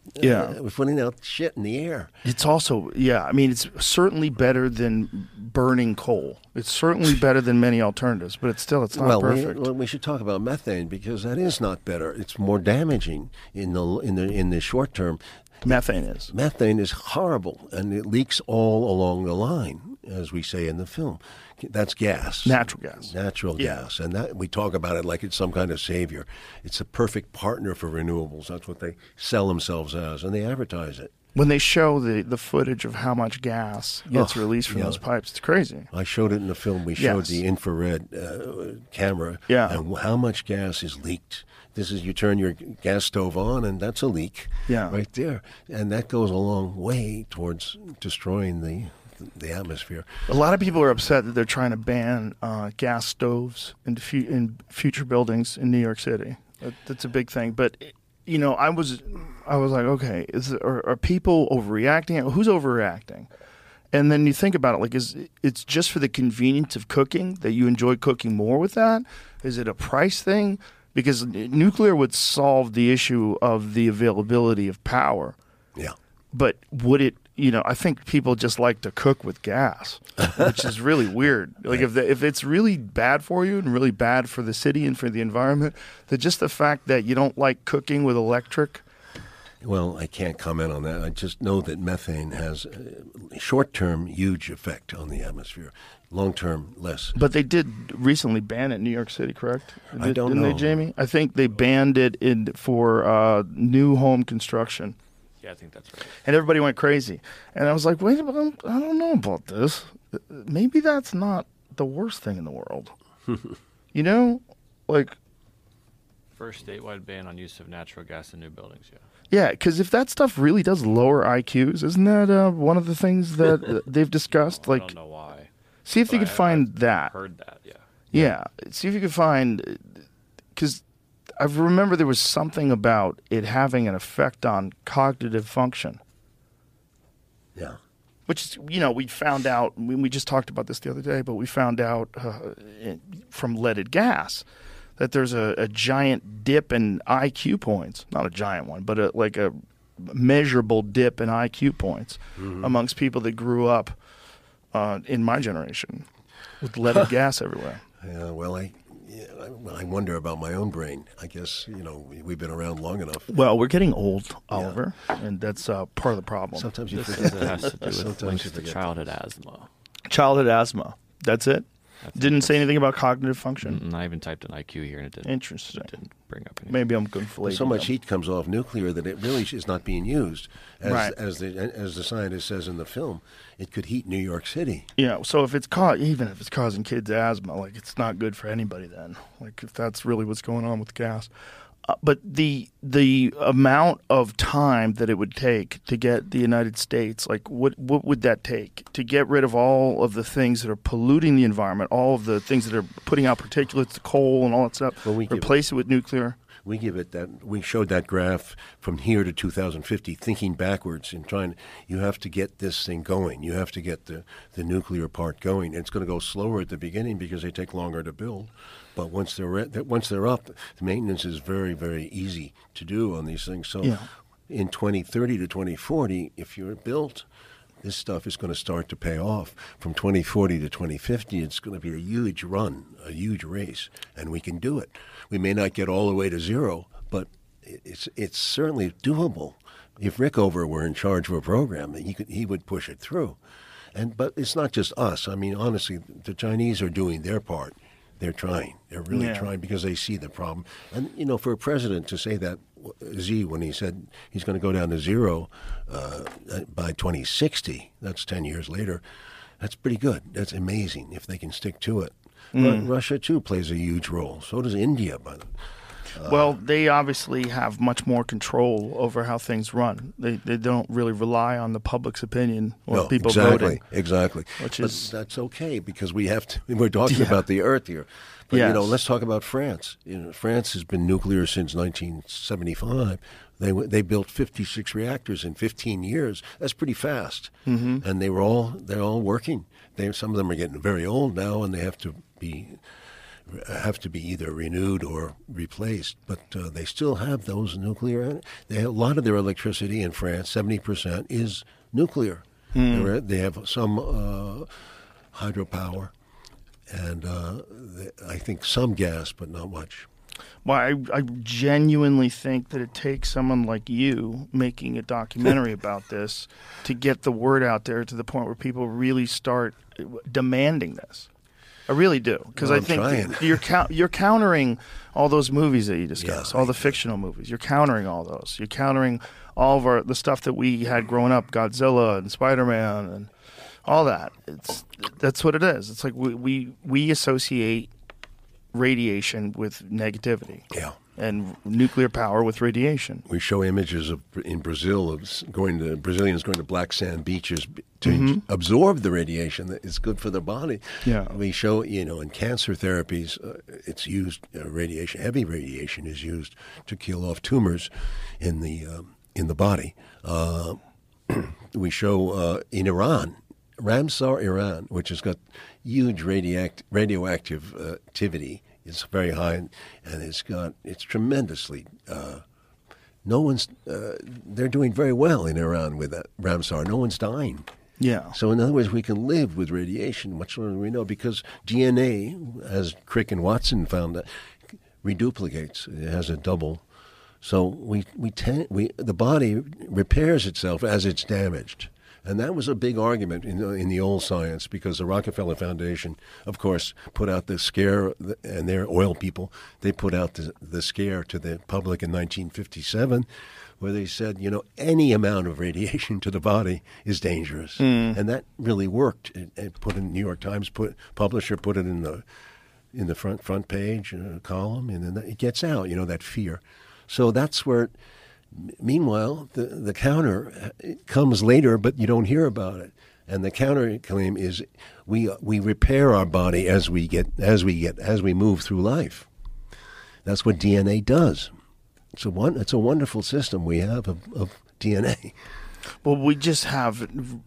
Yeah. Uh, we're putting out shit in the air. It's also, yeah, I mean, it's certainly better than burning coal. It's certainly better than many alternatives, but it's still, it's not well, perfect. We, well, we should talk about methane because that is not better. It's more damaging in the in the in the short term. Methane is. Methane is horrible, and it leaks all along the line, as we say in the film. That's gas. Natural gas. Natural Yeah. gas. And that we talk about it like it's some kind of savior. It's a perfect partner for renewables. That's what they sell themselves as, and they advertise it. When they show the, the footage of how much gas gets Oh, released from yeah. those pipes, it's crazy. I showed it in the film. We showed Yes. the infrared uh, camera Yeah. and how much gas is leaked. This is you turn your gas stove on, and that's a leak Yeah. right there. And that goes a long way towards destroying the the atmosphere. A lot of people are upset that they're trying to ban uh, gas stoves in, fu- in future buildings in New York City. That, that's a big thing. But you know, I was, I was like, okay, is it, are, are people overreacting? Who's overreacting? And then you think about it, like, is it's just for the convenience of cooking that you enjoy cooking more with that? Is it a price thing? Because nuclear would solve the issue of the availability of power. Yeah. But would it, you know, I think people just like to cook with gas, which is really weird. Like if the, if it's really bad for you and really bad for the city and for the environment, that just the fact that you don't like cooking with electric. Well, I can't comment on that. I just know that methane has a short-term huge effect on the atmosphere. Long-term, less. But they did recently ban it in New York City, correct? I don't Didn't know. they, Jamie? I think they banned it in for uh, new home construction. Yeah, I think that's right. And everybody went crazy. And I was like, wait a minute, I don't know about this. Maybe that's not the worst thing in the world. You know? Like, First statewide ban on use of natural gas in new buildings, yeah. yeah, because if that stuff really does lower I Qs, isn't that uh, one of the things that uh, they've discussed? I Like, don't know why. see if you But could I- find I've that. Heard that, yeah. Yeah. See if you could find, because I remember there was something about it having an effect on cognitive function. Yeah. Which is, you know, we found out, we, we just talked about this the other day, but we found out uh, in, from leaded gas that there's a, a giant dip in I Q points. Not a giant one, but a, like a measurable dip in I Q points Mm-hmm. amongst people that grew up uh, in my generation with leaded gas everywhere. Yeah, well, I, yeah, I, well, I wonder about my own brain. I guess, you know, we, we've been around long enough. Well, we're getting old, Oliver, and that's uh, part of the problem. Sometimes you This forget is, it has to do with Sometimes links you to forget childhood asthma. Childhood asthma. That's it? That's Didn't it. say anything about cognitive function? Mm, I even typed an I Q here and it didn't, Interesting. it didn't bring up anything. Maybe I'm conflating So much them. heat comes off nuclear that it really is not being used. As, Right. as, the, as the scientist says in the film, it could heat New York City. Yeah, so if it's ca- even if it's causing kids asthma, like it's not good for anybody then. Like if that's really what's going on with gas. Uh, but the the amount of time that it would take to get the United States, like what what would that take to get rid of all of the things that are polluting the environment, all of the things that are putting out particulates, the coal and all that stuff, Well, we give replace it with nuclear? We give it that. We showed that graph from here to two thousand fifty, thinking backwards and trying. You have to get this thing going. You have to get the, the nuclear part going. It's going to go slower at the beginning because they take longer to build. But once they're re- once they're up, the maintenance is very very easy to do on these things. So Yeah. in twenty thirty to twenty forty, if you're built, this stuff is going to start to pay off. From twenty forty to twenty fifty, it's going to be a huge run, a huge race, and we can do it. We may not get all the way to zero, but it's it's certainly doable. If Rickover were in charge of a program, he could he would push it through. And but it's not just us. I mean, honestly, the Chinese are doing their part. They're trying. They're really Yeah. trying because they see the problem. And you know, for a president to say that, Z, when he said he's going to go down to zero uh, by twenty sixty, that's ten years later. That's pretty good. That's amazing if they can stick to it. But Russia too plays a huge role. So does India, by the Well, they obviously have much more control over how things run. They they don't really rely on the public's opinion or No, people exactly, voting. exactly. Which but is- that's okay because we have to. We're talking Yeah. about the Earth here, but you know, Yes. let's talk about France. You know, France has been nuclear since nineteen seventy-five. They w- they built fifty-six reactors in fifteen years. That's pretty fast, mm-hmm. and they were all they're all working. They some of them are getting very old now, and they have to be have to be either renewed or replaced. But uh, they still have those nuclear. They have, a lot of their electricity in France, seventy percent, is nuclear. They're- They have some uh, hydropower, and uh, they, I think some gas, but not much. Well, I, I genuinely think that it takes someone like you making a documentary about this to get the word out there to the point where people really start demanding this. I really do, because Well, I I'm think trying. that you're cou- you're countering all those movies that you discuss, Yeah, all the fictional movies. You're countering all those. You're countering all of our the stuff that we had growing up, Godzilla and Spider-Man and all that. It's that's what it is. It's like we we, we associate radiation with negativity. Yeah. And nuclear power with radiation. We show images of in Brazil of s- going to Brazilians going to black sand beaches b- to Mm-hmm. absorb the radiation that is good for their body. Yeah. We show, you know, in cancer therapies, uh, it's used uh, radiation. Heavy radiation is used to kill off tumors in the um, in the body. Uh, we show uh, in Iran, Ramsar, Iran, which has got huge radioact- radioactive uh, activity. It's very high, and it's got it's tremendously. Uh, no one's. Uh, they're doing very well in Iran with that Ramsar. No one's dying. Yeah. So in other words, we can live with radiation much longer than we know because D N A, as Crick and Watson found, that reduplicates. It has a double. So we we tend we the body repairs itself as it's damaged. And that was a big argument in, in the old science because the Rockefeller Foundation, of course, put out the scare, and their oil people, they put out the, the scare to the public in nineteen fifty-seven, where they said, you know, any amount of radiation to the body is dangerous. Mm. And that really worked. It, it put in New York Times, put publisher put it in the in the front front page uh, column, and then it gets out, you know, that fear. So that's where... Meanwhile, the, the counter comes later, but you don't hear about it. And the counter claim is we we repair our body as we get as we get as we move through life. That's what D N A does. It's a one. It's a wonderful system we have of, of D N A. Well, we just have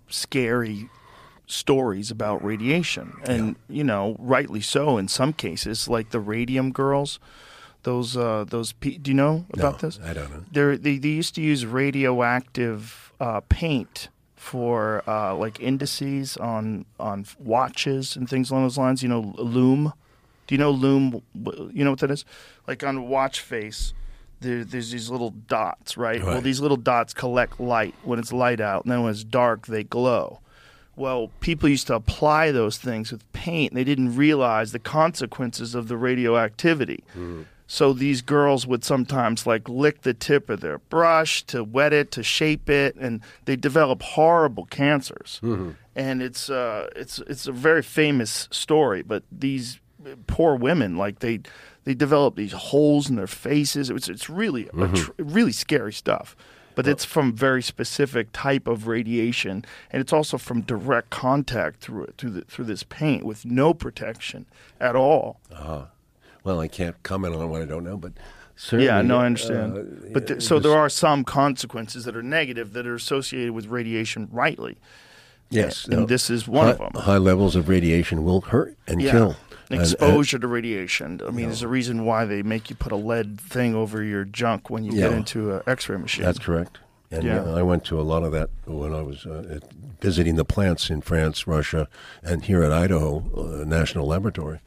scary stories about radiation, and you know, rightly so in some cases, like the radium girls. Those uh, those pe- do you know about No, this? I don't know. They're, they they used to use radioactive uh, paint for uh, like indices on on watches and things along those lines. You know, lume. Do you know lume? You know what that is? Like on a watch face, there, there's these little dots, right? Well, Right. these little dots collect light when it's light out, and then when it's dark, they glow. Well, people used to apply those things with paint, and they didn't realize the consequences of the radioactivity. So these girls would sometimes like lick the tip of their brush to wet it, to shape it, and they develop horrible cancers. And it's uh, it's it's a very famous story. But these poor women, like they they develop these holes in their faces. It's it's really a tr- really scary stuff. But it's from very specific type of radiation, and it's also from direct contact through it through the, through this paint with no protection at all. Well, I can't comment on what I don't know, but certainly. Yeah, no, I understand. uh, but th- it so was- there are some consequences that are negative that are associated with radiation, rightly. Yes, and no, this is one high, of them. High levels of radiation will hurt and Yeah. kill. And- Exposure to radiation. I mean, there's a reason why they make you put a lead thing over your junk when you get Yeah. into an X-ray machine. That's correct. And Yeah. uh, I went to a lot of that when I was uh, at, visiting the plants in France, Russia, and here at Idaho uh, National Laboratory.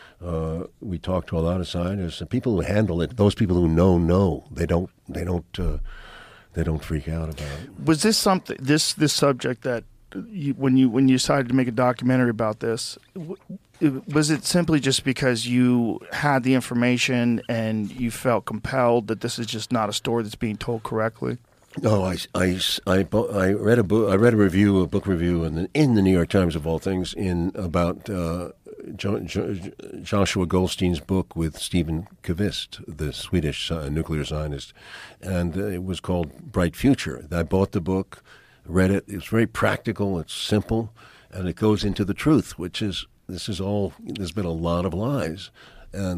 Uh, we talked to a lot of scientists and people who handle it. Those people who know know. They don't. They don't. Uh, they don't freak out about it. Was this something? This this subject that you, when you when you decided to make a documentary about this, w- it- was it simply just because you had the information and you felt compelled that this is just not a story that's being told correctly? No, I, I, I, bo- I read a book. I read a review, a book review, in the, in the New York Times of all things, in about uh, jo- jo- Joshua Goldstein's book with Stephen Kvist, the Swedish uh, nuclear scientist, and uh, it was called Bright Future. I bought the book, read it. It's very practical. It's simple, and it goes into the truth, which is this is all. There's been a lot of lies, and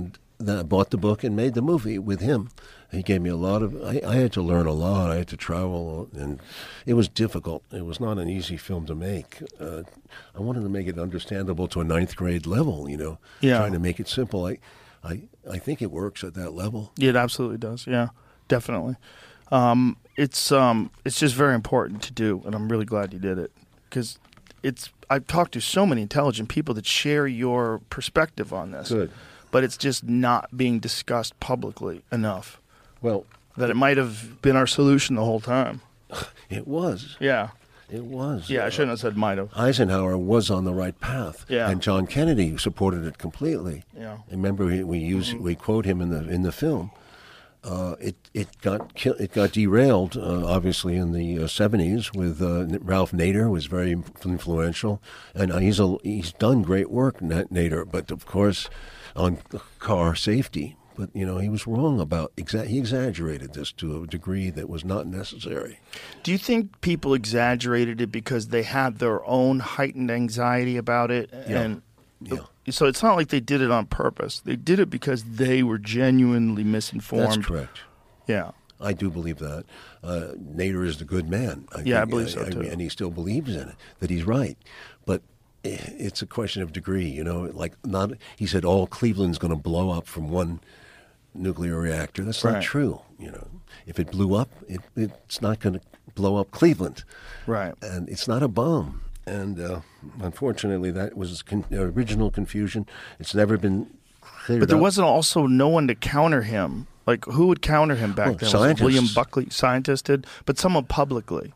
then I bought the book and made the movie with him. He gave me a lot of. I, I had to learn a lot. I had to travel, and it was difficult. It was not an easy film to make. Uh, I wanted to make it understandable to a ninth grade level. You know, Yeah. trying to make it simple. I, I, I think it works at that level. It absolutely does. Yeah, definitely. Um, it's um, it's just very important to do, and I'm really glad you did it because it's. I've talked to so many intelligent people that share your perspective on this. Good. But it's just not being discussed publicly enough. Well, That it might have been our solution the whole time. it was. Yeah. It was. Yeah, I shouldn't have said might have. Eisenhower was on the right path, Yeah. and John Kennedy supported it completely. Yeah. Remember, we, we use we quote him in the in the film. Uh, it it got ki- it got derailed, uh, obviously in the uh, seventies with uh, Ralph Nader was very influential, and uh, he's a, he's done great work, Nat- Nader. But of course, on car safety. But, you know, he was wrong about, exa- he exaggerated this to a degree that was not necessary. Do you think people exaggerated it because they had their own heightened anxiety about it? Yeah. And Yeah. so it's not like they did it on purpose. They did it because they were genuinely misinformed. That's correct. Yeah. I do believe that. Uh, Nader is the good man. I Yeah, I think, believe so, too. and he still believes in it, that he's right. But it's a question of degree, you know. Like, not, he said all Cleveland's going to blow up from one nuclear reactor. That's Right. not true, you know. If it blew up, it, it's not going to blow up Cleveland. Right. And it's not a bomb. And uh, unfortunately, that was con- original confusion. It's never been cleared But there up. wasn't also no one to counter him. Like, who would counter him back Well, then? Was it scientists. William Buckley, scientist did? But someone publicly.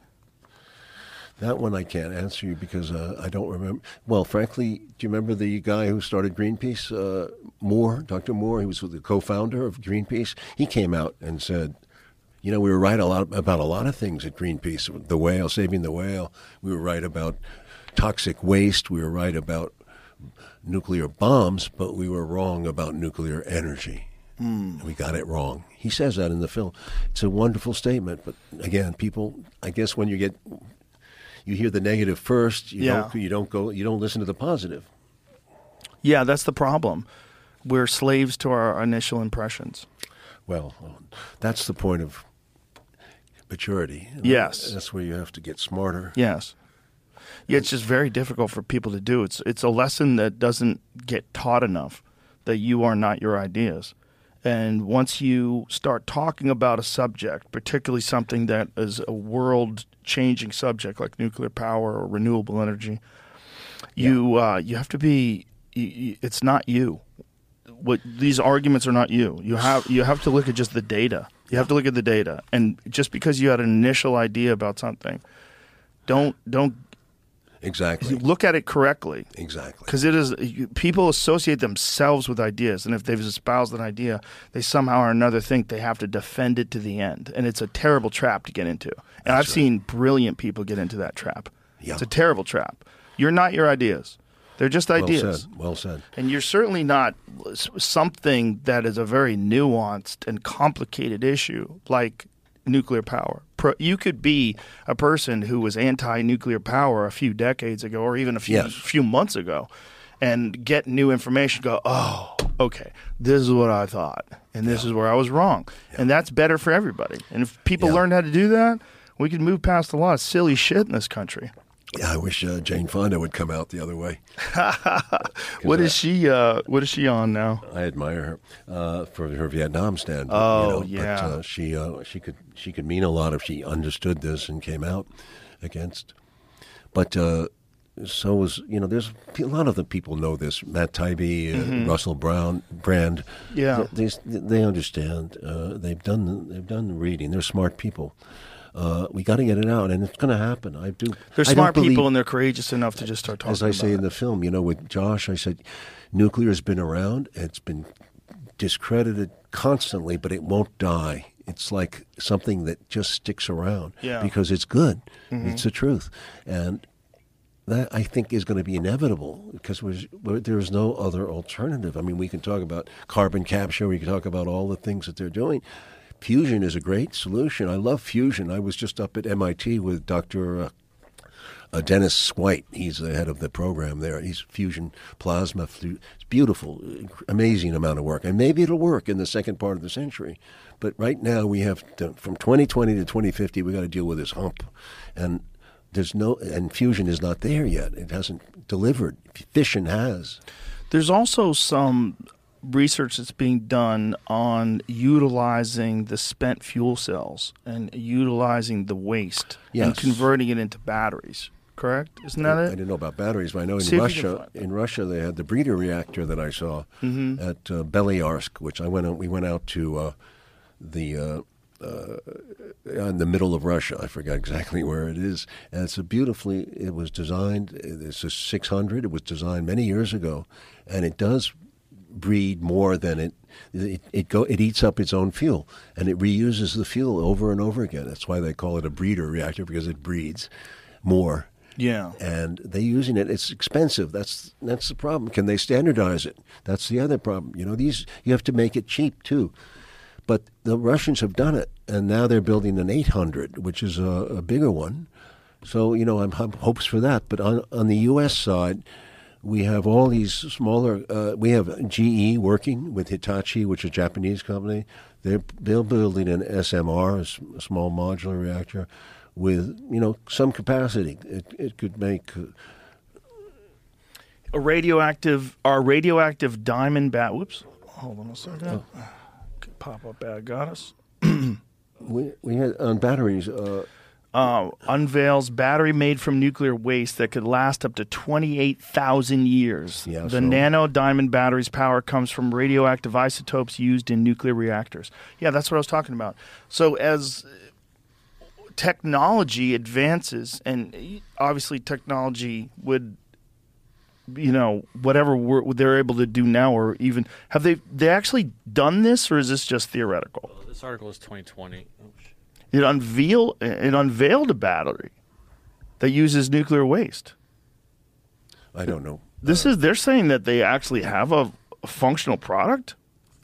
That one I can't answer you because uh, I don't remember. Well, frankly, do you remember the guy who started Greenpeace, uh, Moore, Doctor Moore? He was the co-founder of Greenpeace. He came out and said, you know, we were right a lot about a lot of things at Greenpeace. The whale, saving the whale. We were right about toxic waste. We were right about nuclear bombs, but we were wrong about nuclear energy. Mm. We got it wrong. He says that in the film. It's a wonderful statement, but again, people, I guess when you get... You hear the negative first. You Yeah. don't. You don't go. You don't listen to the positive. Yeah, that's the problem. We're slaves to our initial impressions. Well, that's the point of maturity. Yes. That's where you have to get smarter. Yes. Yeah, it's just very difficult for people to do. It's it's a lesson that doesn't get taught enough, that you are not your ideas. And once you start talking about a subject, particularly something that is a world-changing subject like nuclear power or renewable energy, you uh, you have to be. You, you, it's not you. What these arguments are not you. You have you have to look at just the data. You have to look at the data, and just because you had an initial idea about something, don't don't Exactly. look at it correctly. Exactly. Because it is you, people associate themselves with ideas, and if they've espoused an idea, they somehow or another think they have to defend it to the end, and it's a terrible trap to get into. And I've right. seen brilliant people get into that trap. Yeah. It's a terrible trap. You're not your ideas; they're just ideas. Well said. Well said. And you're certainly not s- something that is a very nuanced and complicated issue like nuclear power. Pro- you could be a person who was anti-nuclear power a few decades ago or even a few, Yes. few months ago and get new information, go, oh, okay, this is what I thought, and this is where I was wrong. And that's better for everybody. And if people Yeah. learn how to do that, we could move past a lot of silly shit in this country. Yeah, I wish uh, Jane Fonda would come out the other way. What is she? Uh, what is she on now? I admire her uh, for her Vietnam stand. Oh, you know, yeah. But uh, she uh, she could she could mean a lot if she understood this and came out against. But uh, so was you know there's a lot of the people know this. Matt Taibbi, uh, Mm-hmm. Russell Brown, Brand. Yeah. they they understand. Uh, they've done they've done the reading. They're smart people. Uh, we got to get it out, and it's going to happen. I do. They're I don't smart people, believe- and they're courageous enough to just start talking As I say about in it. the film, you know, with Josh, I said, nuclear has been around. It's been discredited constantly, but it won't die. It's like something that just sticks around Yeah. because it's good. Mm-hmm. It's the truth. And that, I think, is going to be inevitable because we're, we're, there's no other alternative. I mean, we can talk about carbon capture. We can talk about all the things that they're doing. Fusion is a great solution. I love fusion. I was just up at M I T with Doctor Uh, uh, Dennis White. He's the head of the program there. He's fusion plasma. It's beautiful, amazing amount of work. And maybe it'll work in the second part of the century. But right now we have to, from twenty twenty to twenty fifty, we got to deal with this hump. And there's no, and fusion is not there yet. It hasn't delivered. Fission has. There's also some research that's being done on utilizing the spent fuel cells and utilizing the waste Yes. and converting it into batteries. Correct? Isn't that I, I it? didn't know about batteries, but I know in See if you can Russia, find that. in Russia they had the breeder reactor that I saw Mm-hmm. at uh, Belyarsk, which I went. Out, we went out to uh, the uh, uh, in the middle of Russia. I forgot exactly where it is, and it's a beautifully. It was designed. It's a six hundred. It was designed many years ago, and it does breed more than it. It, it go. It eats up its own fuel, and it reuses the fuel over and over again. That's why they call it a breeder reactor, because it breeds more. Yeah. And they're using it. It's expensive. That's that's the problem. Can they standardize it? That's the other problem. You know, these you have to make it cheap too. But the Russians have done it, and now they're building an eight hundred, which is a, a bigger one. So you know, I'm, I'm hopes for that. But on on the U S side, we have all these smaller. Uh, we have G E working with Hitachi, which is a Japanese company. They're they're building an S M R, a s- a small modular reactor, with you know some capacity. It it could make. Uh, A radioactive, our radioactive diamond bat. Whoops. Hold on a second. Could pop up ad goddess. we we had on batteries. Uh, Uh, unveils battery made from nuclear waste that could last up to twenty-eight thousand years. Yeah, the so- nano diamond battery's power comes from radioactive isotopes used in nuclear reactors. Yeah, that's what I was talking about. So as technology advances, and obviously technology would, you know, whatever we're, they're able to do now, or even have they they actually done this, or is this just theoretical? This article is twenty twenty. Oh, shit. It unveiled it unveiled a battery that uses nuclear waste. I don't know. This is they're saying that they actually have a, a functional product.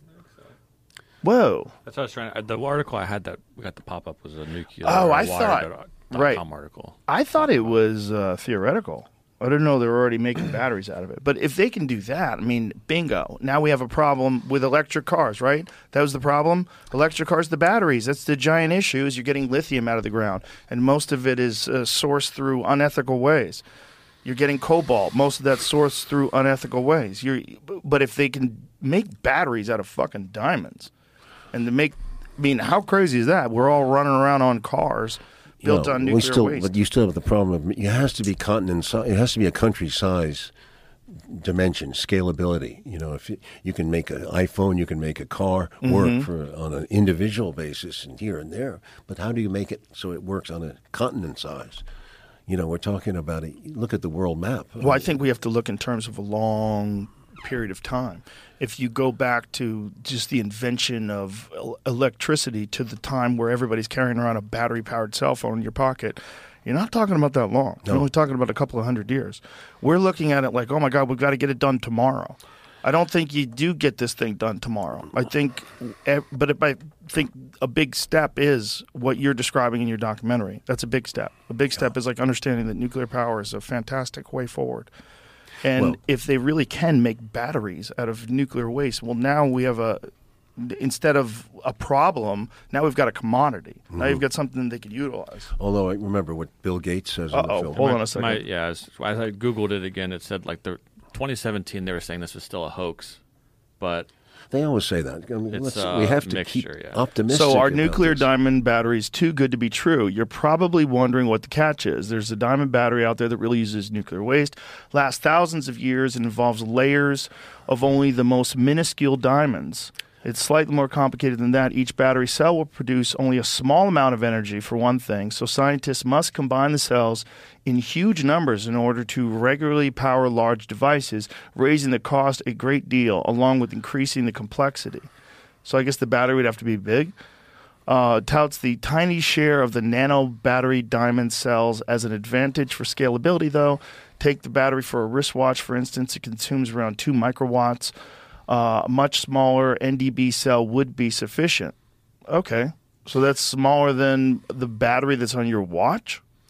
Whoa! That's what I was trying to. The article I had that we got the pop up was a nuclear. Oh, I wired thought- dot- dot right. com article. I thought it was uh, theoretical. I didn't know they were already making batteries out of it. But if they can do that, I mean, bingo. Now we have a problem with electric cars, right? That was the problem. Electric cars, the batteries. That's the giant issue is you're getting lithium out of the ground. And most of it is uh, sourced through unethical ways. You're getting cobalt. Most of that's sourced through unethical ways. You're, but if they can make batteries out of fucking diamonds and to make, I mean, how crazy is that? We're all running around on cars built No, on we nuclear still, waste. But you still have the problem of it has to be continent size. It has to be a country size dimension, scalability. You know, if you, you can make an iPhone, you can make a car work Mm-hmm. for on an individual basis and here and there. But how do you make it so it works on a continent size? You know, we're talking about it. Look at the world map. Well, I think we have to look in terms of a long period of time. If you go back to just the invention of el- electricity to the time where everybody's carrying around a battery-powered cell phone in your pocket, you're not talking about that long. You're No. only talking about a couple of hundred years. We're looking at it like, oh, my God, we've got to get it done tomorrow. I don't think you do get this thing done tomorrow. I think, ev- but if I think a big step is what you're describing in your documentary. That's a big step. A big step is like understanding that nuclear power is a fantastic way forward. And Well- if they really can make batteries out of nuclear waste, well, now we have a, instead of a problem, now we've got a commodity. Now you've got something they could utilize. Although I remember what Bill Gates says in the Uh-oh, film. hold My- on a second. My, yeah, as, as I googled it again, it said like the twenty seventeen they were saying this was still a hoax, but They always say that. I mean, It's, let's, uh, we have to mixture, keep yeah. optimistic. So our about nuclear this. diamond battery is too good to be true. You're probably wondering what the catch is. There's a diamond battery out there that really uses nuclear waste, lasts thousands of years, and involves layers of only the most minuscule diamonds. It's slightly more complicated than that. Each battery cell will produce only a small amount of energy, for one thing, so scientists must combine the cells in huge numbers in order to regularly power large devices, raising the cost a great deal, along with increasing the complexity. So I guess the battery would have to be big. Uh, touts the tiny share of the nano battery diamond cells as an advantage for scalability, though. Take the battery for a wristwatch, for instance. It consumes around two microwatts. Uh, a much smaller N D B cell would be sufficient. Okay. So that's smaller than the battery that's on your watch?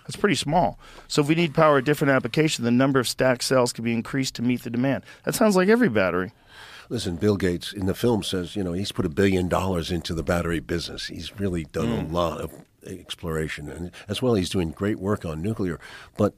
That's pretty small. So if we need power at different application, the number of stacked cells can be increased to meet the demand. That sounds like every battery. Listen, Bill Gates in the film says, you know, he's put a billion dollars into the battery business. He's really done mm. a lot of exploration, and as well, he's doing great work on nuclear. But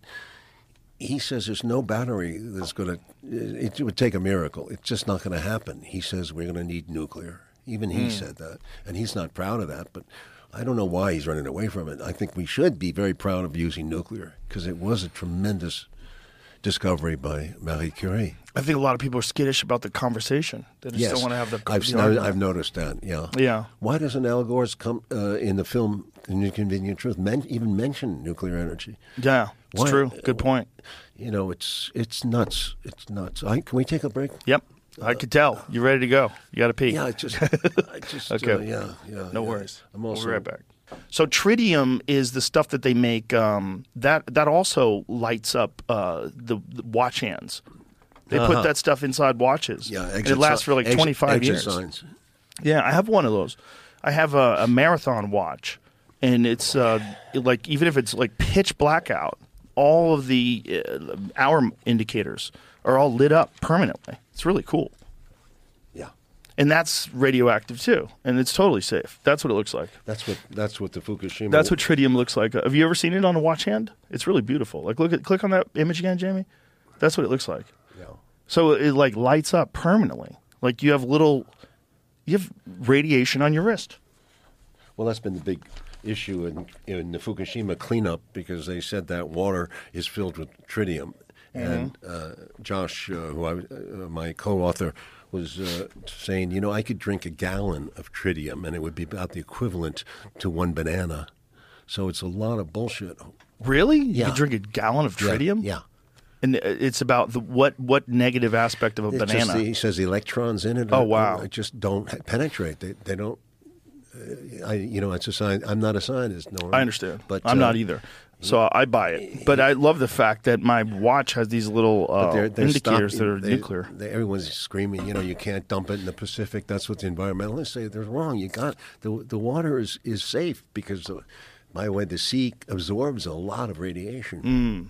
he says there's no battery that's going to. It would take a miracle. It's just not going to happen. He says we're going to need nuclear. Even he mm. said that, and he's not proud of that. But I don't know why he's running away from it. I think we should be very proud of using nuclear because it was a tremendous discovery by Marie Curie. I think a lot of people are skittish about the conversation. They just yes. don't want to have the. I've, the I've noticed that. Yeah. Yeah. Why doesn't Al Gore's come uh, in the film Inconvenient Truth men- even mention nuclear energy? Yeah, it's Why? true. Good point. You know, it's it's nuts. It's nuts. I, can we take a break? Yep. I could tell. You ready to go? You got to pee. Yeah. I just. I just. Okay. Uh, yeah. Yeah. No yeah. worries. I'm also we'll be right back. So tritium is the stuff that they make. Um, that that also lights up uh, the, the watch hands. They Uh-huh. put that stuff inside watches. Yeah. And it lasts for like exit, twenty-five exit years. Signs. Yeah, I have one of those. I have a, a marathon watch, and it's uh, like even if it's like pitch blackout, all of the uh, hour indicators are all lit up permanently. It's really cool. Yeah. And that's radioactive too, and it's totally safe. That's what it looks like. That's what. That's what the Fukushima. That's what tritium looks like. Have you ever seen it on a watch hand? It's really beautiful. Like, look at click on that image again, Jamie. That's what it looks like. Yeah. So it like lights up permanently. Like you have little, you have radiation on your wrist. Well, that's been the big issue in, in the Fukushima cleanup because they said that water is filled with tritium. Mm-hmm. And uh, Josh, uh, who I, uh, my co-author, was uh, saying, you know, I could drink a gallon of tritium and it would be about the equivalent to one banana. So it's a lot of bullshit. Really? You Yeah. can drink a gallon of tritium? Yeah. yeah. And it's about the what what negative aspect of a It's banana? just the, he says the electrons in it. Oh, are, wow. are, just don't penetrate. They they don't. Uh, I you know it's a sign. I'm not a scientist. No, I understand, but I'm uh, not either. So I buy it, but I love the fact that my watch has these little uh, But they're, they're indicators stopping- that are they- nuclear. they- everyone's screaming, you know, you can't dump it in the Pacific. That's what the environmentalists say. They're wrong. You got the the water is, is safe because, the, by the way, the sea absorbs a lot of radiation. Mm.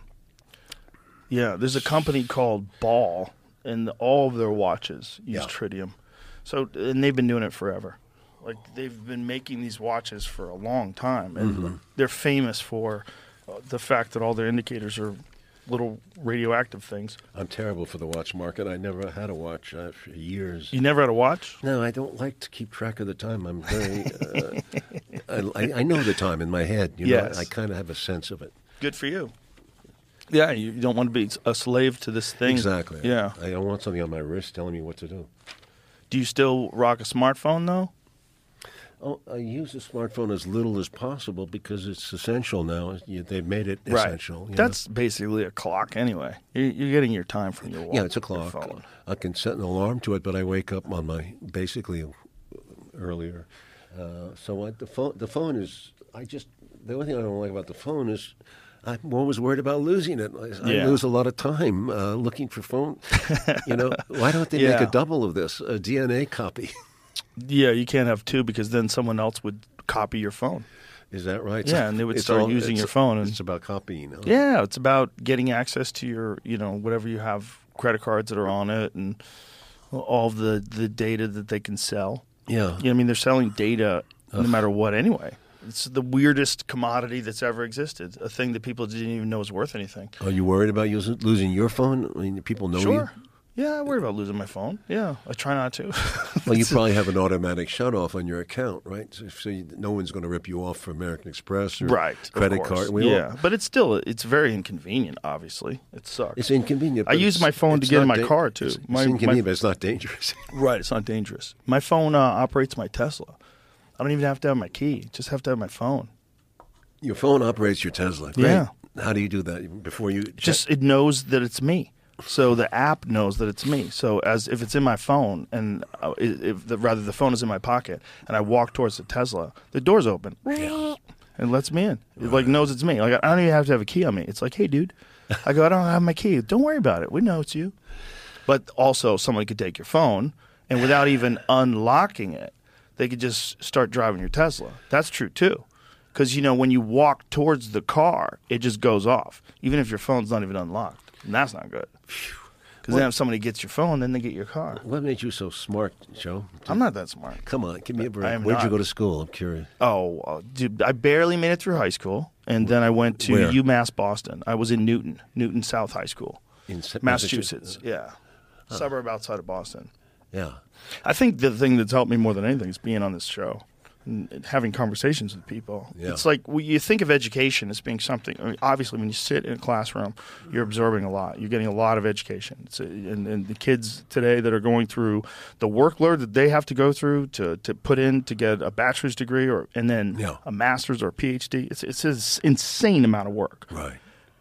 Yeah, there's a company called Ball, and all of their watches use Yeah. tritium. So, and they've been doing it forever. Like they've been making these watches for a long time, and Mm-hmm. they're famous for uh, the fact that all their indicators are little radioactive things. I'm terrible for the watch market. I never had a watch uh, for years. You never had a watch? No, I don't like to keep track of the time. I'm very. Uh, I, I know the time in my head. You Yes. know, I kind of have a sense of it. Good for you. Yeah, you don't want to be a slave to this thing. Exactly. Yeah. I don't want something on my wrist telling me what to do. Do you still rock a smartphone though? Oh, I use the smartphone as little as possible because it's essential now. You, they've made it essential. you know. That's basically a clock anyway. You're, you're getting your time from your watch. Yeah, it's a your clock. phone. I can set an alarm to it, but I wake up on my basically earlier. Uh, so I, the phone, the phone is. I just the only thing I don't like about the phone is I'm always worried about losing it. I, Yeah. I lose a lot of time uh, looking for phone. You know, why don't they Yeah. make a double of this, a D N A copy? Yeah, you can't have two because then someone else would copy your phone. Is that right? Yeah, and they would It's start all- using it's- your phone and- it's about copying. Huh? Yeah, it's about getting access to your, you know, whatever you have, credit cards that are on it, and all of the, the data that they can sell. Yeah. You know, I mean, they're selling data no matter what anyway. It's the weirdest commodity that's ever existed, a thing that people didn't even know was worth anything. Are you worried about using, losing your phone? I mean, people know Sure. you. Yeah, I worry about losing my phone. Yeah, I try not to. Well, you probably have an automatic shut-off on your account, right? So, so you, no one's going to rip you off for American Express or Right, of credit course. card. We all- yeah, but it's still it's very inconvenient. Obviously, it sucks. It's inconvenient. I but use it's- my phone to it's get in not my da- car, too. It's, My- it's inconvenient, my- but it's not dangerous. Right, it's not dangerous. My phone uh, operates my Tesla. I don't even have to have my key; just have to have my phone. Your phone operates your Tesla. Great. Yeah. How do you do that before you? check- Just it knows that it's me. So the app knows that it's me. So as if it's in my phone, and uh, if the, rather the phone is in my pocket, and I walk towards the Tesla, the door's open, and it lets me in. It like knows it's me. Like I don't even have to have a key on me. It's like, hey, dude, I go, I don't have my key. Don't worry about it. We know it's you. But also, someone could take your phone, and without even unlocking it, they could just start driving your Tesla. That's true too. Because, you know, when you walk towards the car, it just goes off, even if your phone's not even unlocked. And that's not good. Because then if somebody gets your phone, then they get your car. What made you so smart, Joe? I'm not that smart. Come on, give me a I break. am Where'd you not. go to school? I'm curious. Oh, uh, dude, I barely made it through high school. And then I went to Where? UMass Boston. I was in Newton, Newton South High School, In Sa- Massachusetts. Yeah. Suburb outside of Boston. Yeah. I think the thing that's helped me more than anything is being on this show and having conversations with people. Yeah. It's like when you think of education as being something. I mean, obviously, when you sit in a classroom, you're absorbing a lot. You're getting a lot of education. It's a, and, and the kids today that are going through the workload that they have to go through to, to put in to get a bachelor's degree or and then Yeah. a master's or a PhD. It's it's an insane amount of work. Right.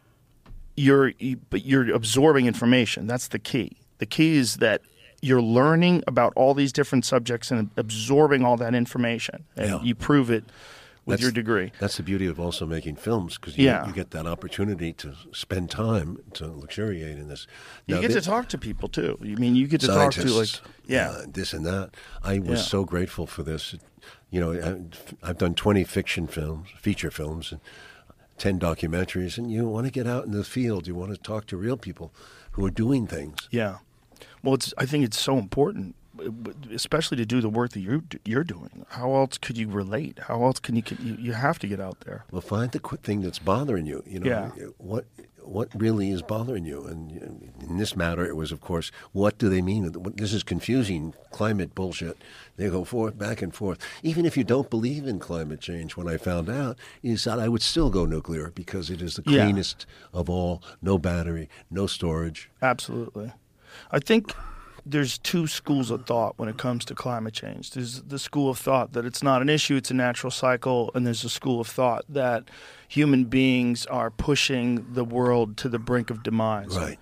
You're you, but you're absorbing information. That's the key. The key is that you're learning about all these different subjects and absorbing all that information, and Yeah. you prove it with That's- your degree. That's the beauty of also making films because you, Yeah. you get that opportunity to spend time to luxuriate in this. You Now, get thi- to talk to people too. I mean, you get to talk to like, scientists, yeah, uh, this and that. I was Yeah. so grateful for this. You know, I, I've done twenty fiction films, feature films, and ten documentaries, and you want to get out in the field. You want to talk to real people who are doing things. yeah. Well, it's. I think it's so important, especially to do the work that you're you're doing. How else could you relate? How else can you? Can, you, you have to get out there. Well, find the qu- thing that's bothering you. You know, Yeah. what what really is bothering you. And you know, in this matter, it was, of course, what do they mean? What- This is confusing climate bullshit. They go forth, back and forth. Even if you don't believe in climate change, what I found out is that I would still go nuclear because it is the Yeah. cleanest of all. No battery, no storage. Absolutely. I think there's two schools of thought when it comes to climate change. There's the school of thought that it's not an issue, it's a natural cycle, and there's a school of thought that human beings are pushing the world to the brink of demise. Right.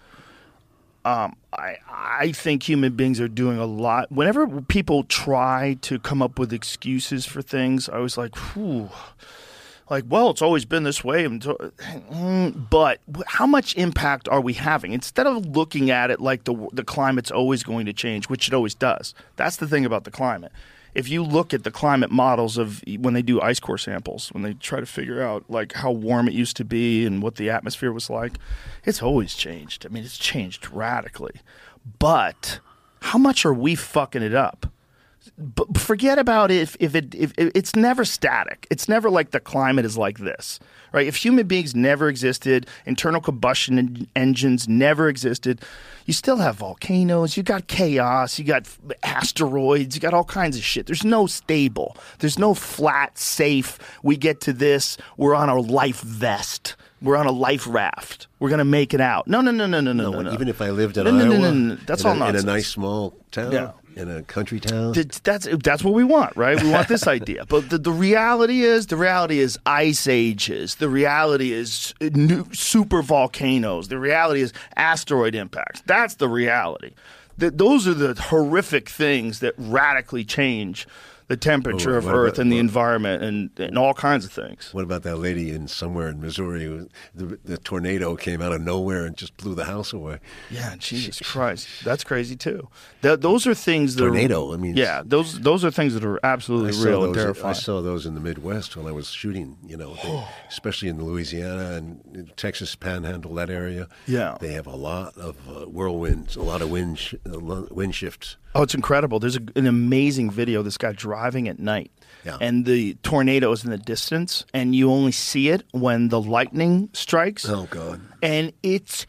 Um, I I think human beings are doing a lot. Whenever people try to come up with excuses for things, I was like, whew. Like, well, it's always been this way. Until, mm, but how much impact are we having? Instead of looking at it like the the climate's always going to change, which it always does. That's the thing about the climate. If you look at the climate models of when they do ice core samples, when they try to figure out like how warm it used to be and what the atmosphere was like, it's always changed. I mean, it's changed radically. But how much are we fucking it up? But forget about if if it if, if it's never static. It's never like the climate is like this, right? If human beings never existed, internal combustion en- engines never existed, you still have volcanoes. You got chaos. You got asteroids. You got all kinds of shit. There's no stable. There's no flat, safe. We get to this. We're on a life vest. We're on a life raft. We're gonna make it out. No, no, no, no, no, no, no. no. Even if I lived in No, no, no, Iowa, no, no, no. That's in all a, nonsense. in a nice small town, Yeah. in a country town. Th- That's that's what we want, right? We want this idea. But the, the reality is, the reality is ice ages. The reality is new super volcanoes. The reality is asteroid impacts. That's the reality. Th- those are the horrific things that radically change the temperature Well, of what Earth about- and the what- environment and, and all kinds of things. What about that lady in somewhere in Missouri? Who, the, the tornado came out of nowhere and just blew the house away. Yeah, Jesus Christ, that's crazy too. Th- those are things that Tornado, Are, I mean, yeah, those those are things that are I absolutely saw real those. and terrifying. I saw those in the Midwest when I was shooting. You know, they, especially in Louisiana and Texas Panhandle, that area. Yeah. they have a lot of uh, whirlwinds, a lot of wind sh- uh, lo- wind shifts. Oh, it's incredible. There's a, an amazing video of this guy driving at night. Yeah. And the tornado is in the distance, and you only see it when the lightning strikes. Oh God! And it's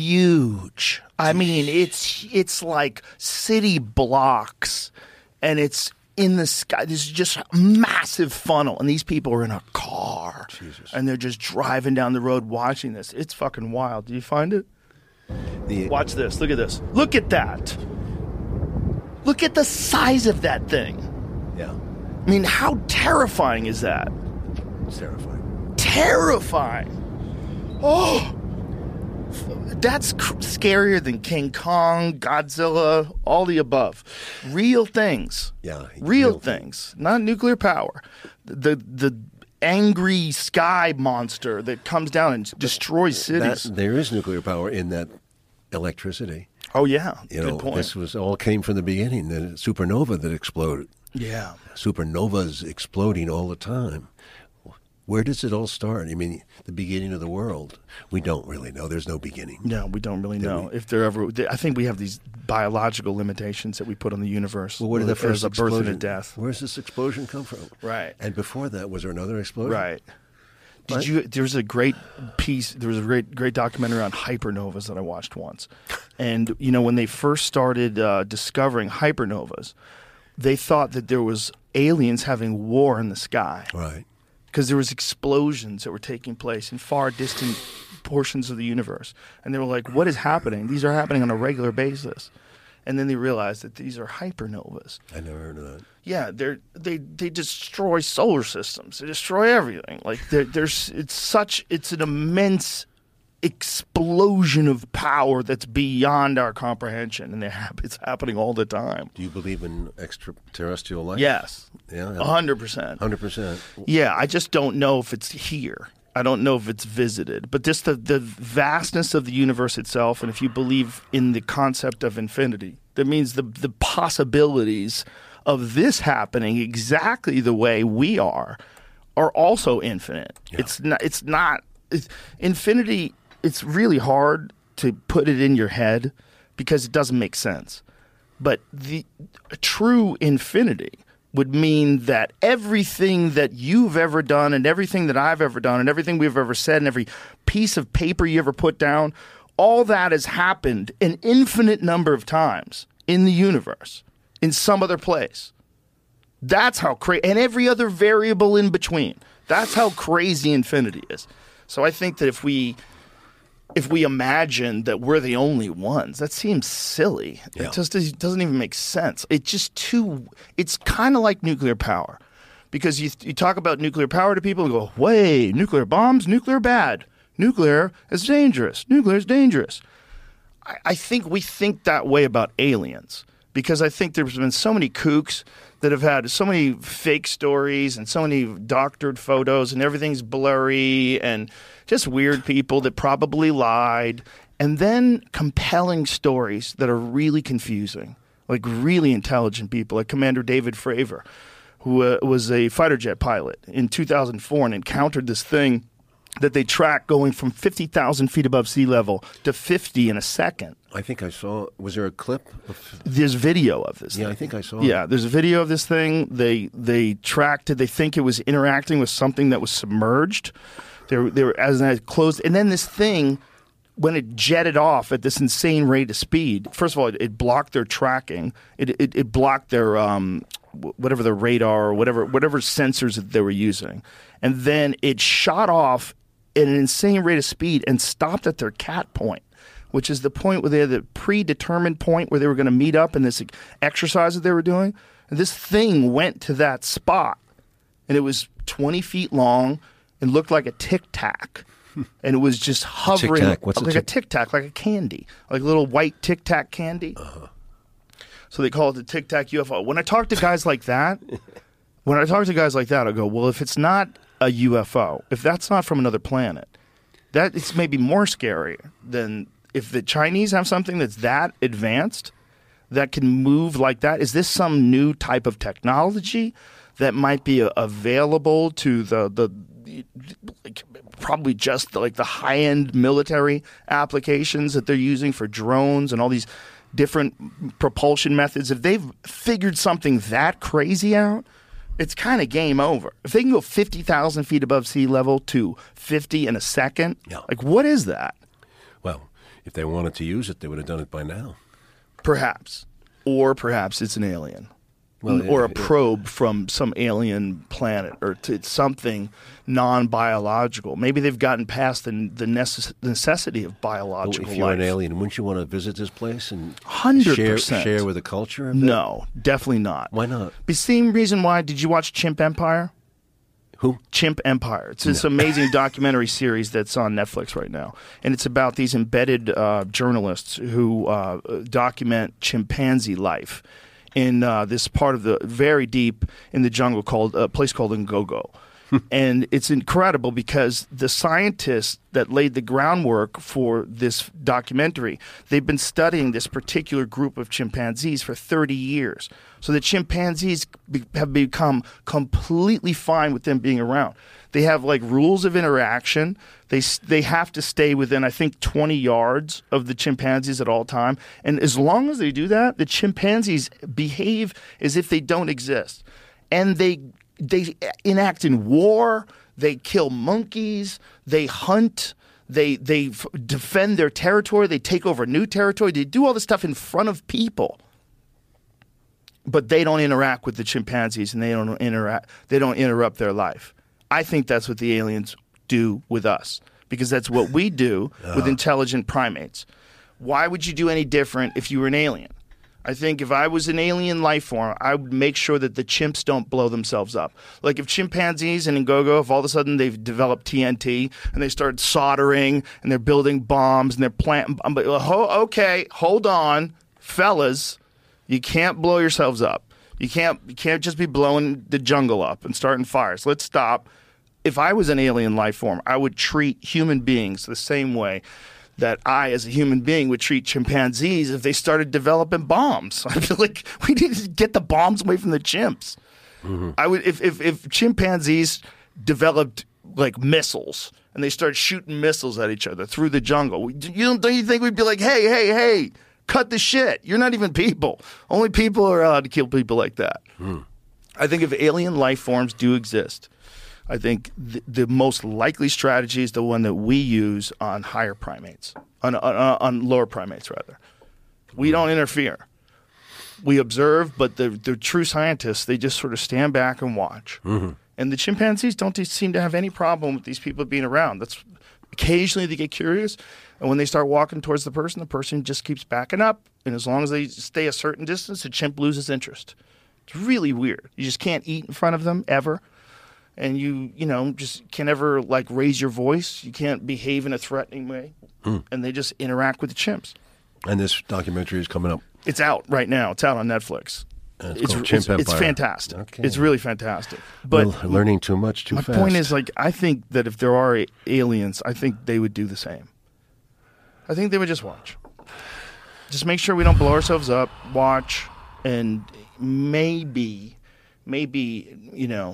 huge. I mean, it's it's like city blocks, and it's in the sky. This is just a massive funnel, and these people are in a car, Jesus. and they're just driving down the road watching this. It's fucking wild. Do you find it? The, Watch this. Look at this. Look at that. Look at the size of that thing. yeah, I mean, how terrifying is that? it's terrifying. Terrifying. Oh, that's cr- scarier than King Kong, Godzilla, all the above. Real things. Yeah, Real, real things, not nuclear power. The the angry sky monster that comes down and destroys That, cities. there is nuclear power in that electricity. Oh yeah, You good know, point. this was all came from the beginning. The supernova that exploded. Yeah. Supernovas exploding all the time. Where does it all start? I mean, the beginning of the world. We don't really know. There's no beginning. No, we don't really Did know we? if there ever. I think we have these biological limitations that we put on the universe. Well, where did the There's first a birth explosion? and a death. Where's this explosion come from? Right. And before that, was there another explosion? Right. Did What? you? There was a great piece. There was a great, great documentary on hypernovas that I watched once, and you know when they first started uh, discovering hypernovas, they thought that there was aliens having war in the sky Right. because there was explosions that were taking place in far distant portions of the universe, and they were like, "What is happening? These are happening on a regular basis." And then they realized that these are hypernovas. I never heard of that. Yeah, they're they they destroy solar systems. They destroy everything. Like there, there's it's such it's an immense explosion of power that's beyond our comprehension, and they hap- it's happening all the time. Do you believe in extraterrestrial life? Yes, Yeah. a hundred percent. Hundred percent. Yeah, I just don't know if it's here. I don't know if it's visited, but just the, the vastness of the universe itself, and if you believe in the concept of infinity, that means the the possibilities of this happening exactly the way we are are also infinite. Yeah. It's not. It's not. It's, infinity. It's really hard to put it in your head because it doesn't make sense. But the true infinity would mean that everything that you've ever done and everything that I've ever done and everything we've ever said and every piece of paper you ever put down, all that has happened an infinite number of times in the universe, in some other place. That's how crazy, and every other variable in between. That's how crazy infinity is. So I think that if we if we imagine that we're the only ones, that seems silly. Yeah. It just does- doesn't even make sense. It's just too. It's kind of like nuclear power, because you you talk about nuclear power to people and go, "Way, nuclear bombs, nuclear bad, nuclear is dangerous, nuclear is dangerous." I, I think we think that way about aliens, because I think there's been so many kooks that have had so many fake stories and so many doctored photos, and everything's blurry, and just weird people that probably lied, and then compelling stories that are really confusing, like really intelligent people, like Commander David Fravor, who uh, was a fighter jet pilot in two thousand four and encountered this thing that they tracked going from fifty thousand feet above sea level to fifty in a second. I think I saw. Was there a clip? Of, There's video of this yeah, thing. I think I saw. Yeah, it. there's a video of this thing. They they tracked it. They think it was interacting with something that was submerged. They were, they were as it closed, and then this thing, when it jetted off at this insane rate of speed. First of all, it, it blocked their tracking. It it, it blocked their um, whatever the radar or whatever whatever sensors that they were using, and then it shot off at an insane rate of speed and stopped at their cat point, which is the point where they had the predetermined point where they were going to meet up in this exercise that they were doing. And this thing went to that spot, and it was twenty feet long and looked like a Tic Tac. And it was just hovering Tic Tac? What's a like a Tic- Tic Tac, like a candy, like a little white Tic Tac candy. Uh-huh. So they call it the Tic Tac U F O. When I talk to guys like that, when I talk to guys like that, I go, well, if it's not a U F O, if that's not from another planet, that it's maybe more scary than if the Chinese have something that's that advanced that can move like that. Is this some new type of technology that might be uh, available to the the like, probably just the, like the high end military applications that they're using for drones and all these different propulsion methods? If they've figured something that crazy out, it's kind of game over. If they can go fifty thousand feet above sea level to fifty in a second, Yeah. like what is that? Well, if they wanted to use it, they would have done it by now. Perhaps. Or perhaps it's an alien. Well, or a it- it- probe from some alien planet, or to it's something non-biological. Maybe they've gotten past the, the necess- necessity of biological If you're life. an alien, wouldn't you want to visit this place and one hundred share, percent. share with the culture? a bit? No, definitely not. Why not? The same reason why. Did you watch Chimp Empire? Who? Chimp Empire. It's this amazing documentary series that's on Netflix right now. And it's about these embedded uh, journalists who uh, document chimpanzee life in uh, this part of the very deep in the jungle called a place called Ngogo. And it's incredible because the scientists that laid the groundwork for this documentary, they've been studying this particular group of chimpanzees for thirty years. So the chimpanzees be- have become completely fine with them being around. They have like rules of interaction. They s- they have to stay within, I think, twenty yards of the chimpanzees at all time. And as long as they do that, the chimpanzees behave as if they don't exist. And they they enact in war. They kill monkeys. They hunt. They they f- defend their territory. They take over new territory. They do all this stuff in front of people. But they don't interact with the chimpanzees, and they don't interact. They don't interrupt their life. I think that's what the aliens do with us, because that's what we do with intelligent primates. Why would you do any different if you were an alien? I think if I was an alien life form, I would make sure that the chimps don't blow themselves up. Like if chimpanzees and Ngogo, if all of a sudden they've developed T N T and they start soldering and they're building bombs and they're planting, I'm like, oh, okay, hold on, fellas, you can't blow yourselves up. You can't, you can't just be blowing the jungle up and starting fires. Let's stop. If I was an alien life form, I would treat human beings the same way that I, as a human being, would treat chimpanzees if they started developing bombs. I feel like we need to get the bombs away from the chimps. Mm-hmm. I would, if, if if chimpanzees developed like missiles and they started shooting missiles at each other through the jungle, you don't, don't you think we'd be like, hey, hey, hey, cut the shit? You're not even people. Only people are allowed to kill people like that. Mm. I think if alien life forms do exist, I think the, the most likely strategy is the one that we use on higher primates, on, on, on lower primates, rather. We don't interfere. We observe, but the, the true scientists, they just sort of stand back and watch. Mm-hmm. And the chimpanzees don't seem to have any problem with these people being around. That's occasionally they get curious, and when they start walking towards the person, the person just keeps backing up. And as long as they stay a certain distance, the chimp loses interest. It's really weird. You just can't eat in front of them ever. And you, you know, just can never like raise your voice. You can't behave in a threatening way. Mm. And they just interact with the chimps. And this documentary is coming up. It's out right now. It's out on Netflix. And it's it's, called Chimp it's, Empire. It's fantastic. Okay. It's really fantastic. But We're learning too much too my fast. My point is, like, I think that if there are aliens, I think they would do the same. I think they would just watch. Just make sure we don't blow ourselves up, watch, and maybe, maybe, you know,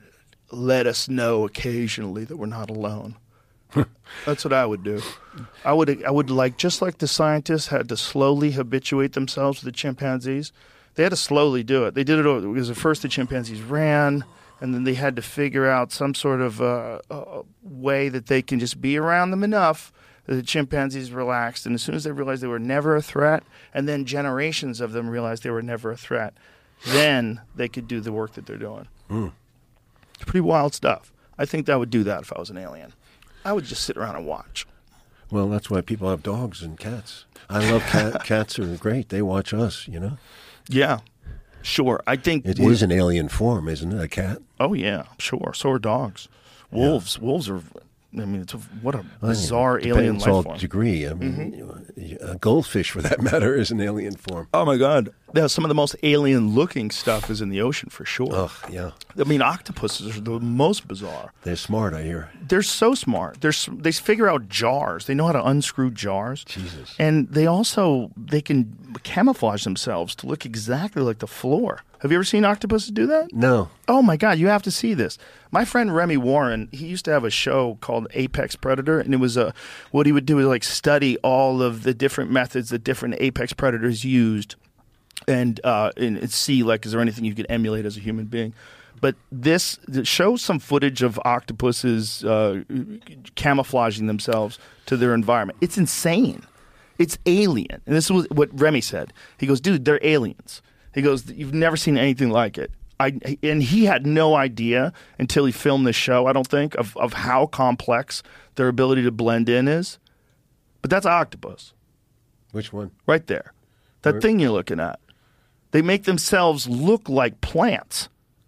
let us know occasionally that we're not alone. That's what I would do. I would, I would like, just like the scientists had to slowly habituate themselves to the chimpanzees, they had to slowly do it. They did it because at first the chimpanzees ran, and then they had to figure out some sort of uh, uh, way that they can just be around them enough that the chimpanzees relaxed. And as soon as they realized they were never a threat, and then generations of them realized they were never a threat, then they could do the work that they're doing. Mm. It's pretty wild stuff. I think I would do that if I was an alien. I would just sit around and watch. Well, that's why people have dogs and cats. I love cat, cats are great. They watch us, you know? Yeah, sure. I think it is an alien form, isn't it? A cat? Oh, yeah, sure. So are dogs. Wolves. Yeah. Wolves are, I mean, it's a, what a bizarre I mean, alien life all form. degree. I mean, mm-hmm. a goldfish, for that matter, is an alien form. Oh, my God. Yeah, some of the most alien-looking stuff is in the ocean, for sure. Ugh, yeah. I mean, octopuses are the most bizarre. They're smart, I hear. They're so smart. They're, they figure out jars. They know how to unscrew jars. Jesus. And they also, they can camouflage themselves to look exactly like the floor. Have you ever seen octopuses do that? No. Oh, my God, you have to see this. My friend Remy Warren, he used to have a show called Apex Predator, and it was a, what he would do is like study all of the different methods that different apex predators used. And, uh, and see, like, is there anything you could emulate as a human being? But this shows some footage of octopuses uh, camouflaging themselves to their environment. It's insane. It's alien. And this is what Remy said. He goes, dude, they're aliens. He goes, you've never seen anything like it. I, and he had no idea until he filmed this show, I don't think, of, of how complex their ability to blend in is. But that's an octopus. Which one? Right there. That Where? thing you're looking at. They make themselves look like plants.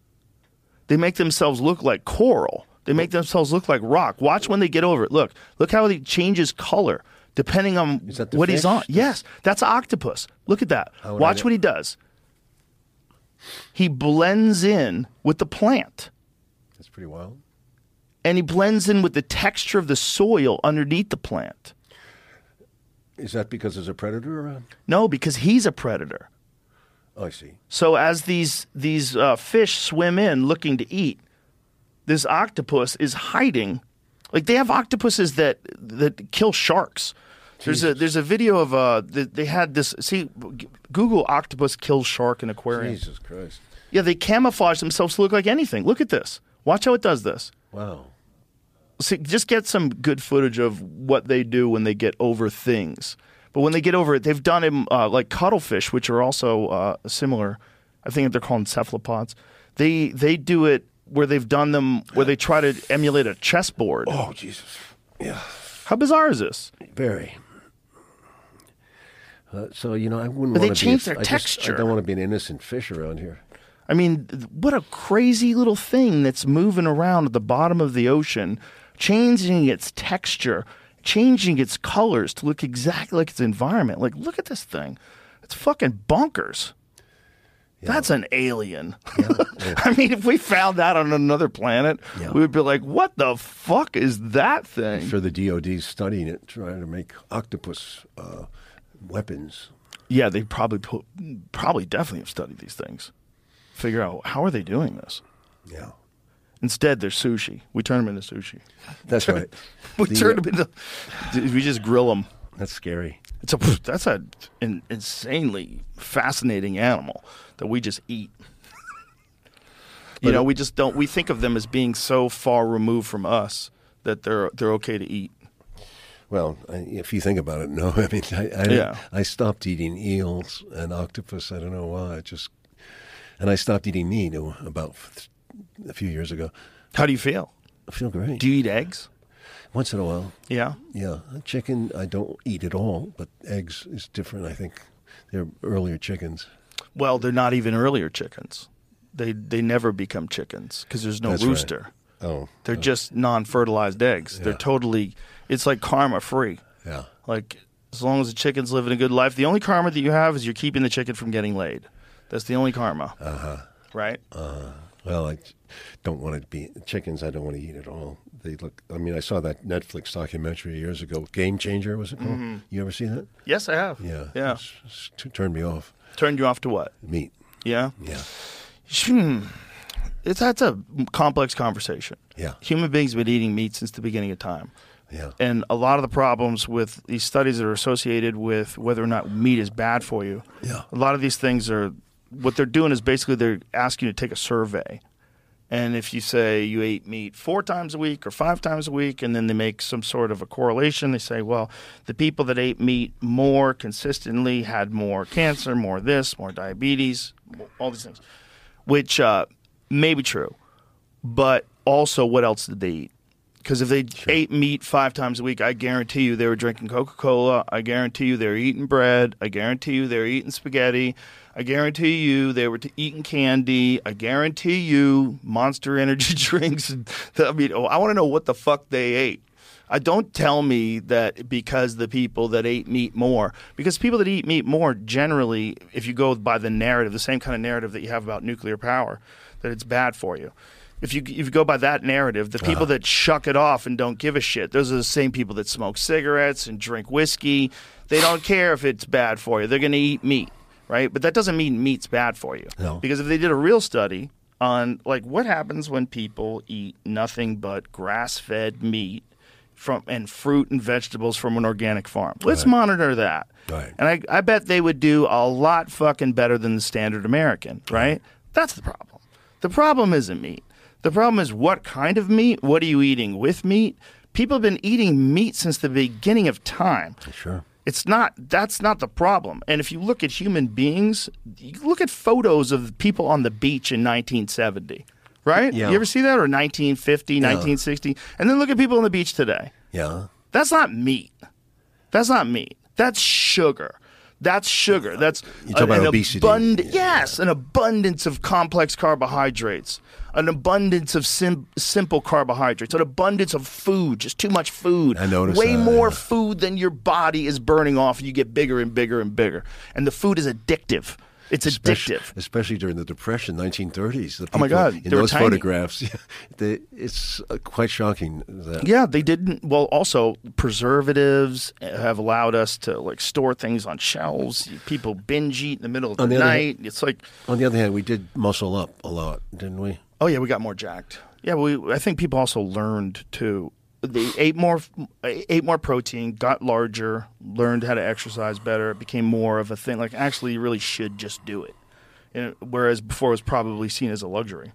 They make themselves look like coral. They make themselves look like rock. Watch when they get over it. Look. Look how he changes color depending on what fish? he's on. Yes, that's an octopus. Look at that. Watch what he does. He blends in with the plant. That's pretty wild. and he blends in with the texture of the soil underneath the plant. Is that because there's a predator around? No, because he's a predator. Oh, I see. So as these these uh, fish swim in looking to eat, this octopus is hiding. Like they have octopuses that that kill sharks. There's a there's a video of uh they had this. See, Google octopus kills shark in aquarium. Jesus Christ. Yeah, they camouflage themselves to look like anything. Look at this. Watch how it does this. Wow. See, just get some good footage of what they do when they get over things. But when they get over it, they've done it uh, like cuttlefish, which are also uh, similar. I think they're called cephalopods. They they do it where they've done them where they try to emulate a chessboard. Oh, Jesus. Yeah. How bizarre is this? Very. Uh, so, you know, I wouldn't But they want to change be a, their I just- texture. I don't want to be an innocent fish around here. I mean, what a crazy little thing that's moving around at the bottom of the ocean, changing its texture, changing its colors to look exactly like its environment. Like, look at this thing. It's fucking bonkers. That's an alien. Yeah, yeah. I mean, if we found that on another planet, Yeah. we would be like, what the fuck is that thing? I'm sure the D O D's studying it, trying to make octopus uh, weapons. Yeah, they probably put, probably definitely have studied these things. Figure out, how are they doing this? Yeah. Instead, they're sushi. We turn them into sushi. That's right. We The, turn uh, them into, we just grill them. That's scary. It's a that's a an insanely fascinating animal that we just eat. you know, we just don't. We think of them as being so far removed from us that they're they're okay to eat. Well, I, if you think about it, no. I mean, I I, Yeah. I stopped eating eels and octopus. I don't know why. I just and I stopped eating meat about a few years ago. How do you feel? I feel great. Do you eat eggs? Once in a while, Yeah. yeah. Chicken, I don't eat at all, but eggs is different. I think they're earlier chickens. Well, they're not even earlier chickens. They they never become chickens because there's no That's right. rooster. Oh, They're just non-fertilized eggs. They're Yeah. totally. It's like karma free. yeah. Like, as long as the chicken's living a good life, the only karma that you have is you're keeping the chicken from getting laid. That's the only karma. Uh-huh. Right? Well, I don't want to be chickens. I don't want to eat at all. They look. I mean, I saw that Netflix documentary years ago. Game Changer was it called? Mm-hmm. You ever see that? Yes, I have. Yeah. Yeah. It's, it's t- turned me off. Turned you off to what? Meat. Yeah? Yeah. Hmm. It's, that's a complex conversation. Yeah. Human beings have been eating meat since the beginning of time. Yeah. And a lot of the problems with these studies that are associated with whether or not meat is bad for you, Yeah. a lot of these things are, what they're doing is basically they're asking you to take a survey. And if you say you ate meat four times a week or five times a week, and then they make some sort of a correlation, they say, well, the people that ate meat more consistently had more cancer, more this, more diabetes, all these things, which uh, may be true. But also, what else did they eat? Because if they ate meat five times a week, I guarantee you they were drinking Coca-Cola. I guarantee you they were eating bread. I guarantee you they were eating spaghetti. I guarantee you they were t- eating candy. I guarantee you Monster Energy drinks. I mean, oh, I want to know what the fuck they ate. I don't tell me that because the people that ate meat more, because people that eat meat more generally, if you go by the narrative, the same kind of narrative that you have about nuclear power, that it's bad for you. If you if you go by that narrative, the people that shuck it off and don't give a shit, those are the same people that smoke cigarettes and drink whiskey. They don't care if it's bad for you. They're going to eat meat, right? But that doesn't mean meat's bad for you. No. Because if they did a real study on like what happens when people eat nothing but grass-fed meat from and fruit and vegetables from an organic farm, let's Right. monitor that. Right. And I, I bet they would do a lot fucking better than the standard American, right? That's the problem. The problem isn't meat. The problem is what kind of meat? What are you eating with meat? People have been eating meat since the beginning of time. Sure. It's not, that's not the problem. And if you look at human beings, you look at photos of people on the beach in nineteen seventy, right? Yeah. You ever see that? Or nineteen fifty, nineteen sixty? And then look at people on the beach today. Yeah. That's not meat. That's not meat. That's sugar. That's sugar. That's You talk about an obesity. abund- Yeah. Yes, an abundance of complex carbohydrates, an abundance of sim- simple carbohydrates, an abundance of food, just too much food. I noticed Way that, more yeah. food than your body is burning off, and you get bigger and bigger and bigger. And the food is addictive. It's especially, addictive. especially during the Depression, nineteen thirties. The Oh, my people God, In they were those tiny. photographs, they, it's uh, quite shocking. That, Yeah, they didn't. Well, also preservatives have allowed us to like store things on shelves. People binge eat in the middle of the, On the other night. It's like, On the other hand, we did muscle up a lot, didn't we? oh yeah, we got more jacked. Yeah, we. I think people also learned to. They ate more, ate more protein, got larger, learned how to exercise better. It became more of a thing. Like, actually, you really should just do it. And whereas before it was probably seen as a luxury.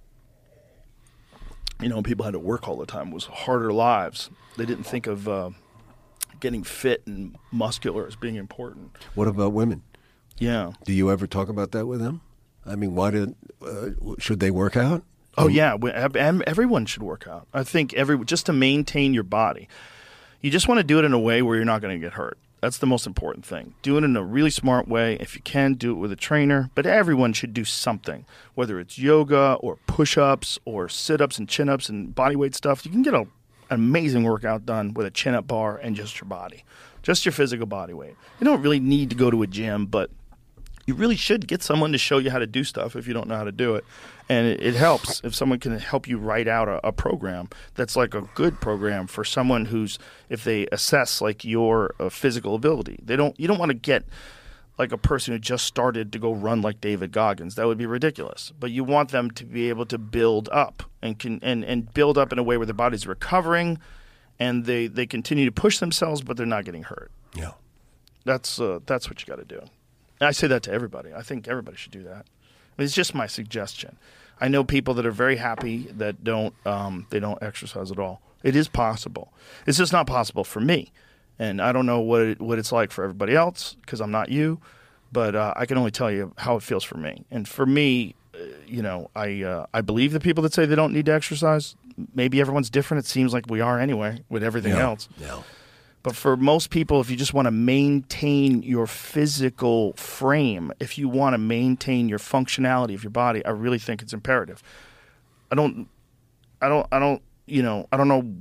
You know, people had to work all the time. It was harder lives. They didn't think of uh, getting fit and muscular as being important. What about women? Yeah. Do you ever talk about that with them? I mean, why did uh, should they work out? Oh yeah, we- ev- ev- everyone should work out. I think every just to maintain your body. You just want to do it in a way where you're not going to get hurt. That's the most important thing. Do it in a really smart way. If you can, do it with a trainer. But everyone should do something, whether it's yoga or push-ups or sit-ups and chin-ups and bodyweight stuff. You can get a, an amazing workout done with a chin-up bar and just your body, just your physical body weight. You don't really need to go to a gym, but you really should get someone to show you how to do stuff if you don't know how to do it. And it, it helps if someone can help you write out a, a program that's like a good program for someone who's, if they assess like your uh, physical ability. They don't. You don't want to get like a person who just started to go run like David Goggins. That would be ridiculous. But you want them to be able to build up and can and, and build up in a way where their body's recovering and they, they continue to push themselves, but they're not getting hurt. Yeah. That's uh, that's what you got to do. And I say that to everybody. I think everybody should do that. I mean, it's just my suggestion. I know people that are very happy that don't um, they don't exercise at all. It is possible. It's just not possible for me, and I don't know what it, what it's like for everybody else because I'm not you. But uh, I can only tell you how it feels for me. And for me, uh, you know, I uh, I believe the people that say they don't need to exercise. Maybe everyone's different. It seems like we are anyway with everything Yeah. else. Yeah. But for most people, if you just want to maintain your physical frame, if you want to maintain your functionality of your body, I really think it's imperative. I don't, I don't, I don't, you know, I don't know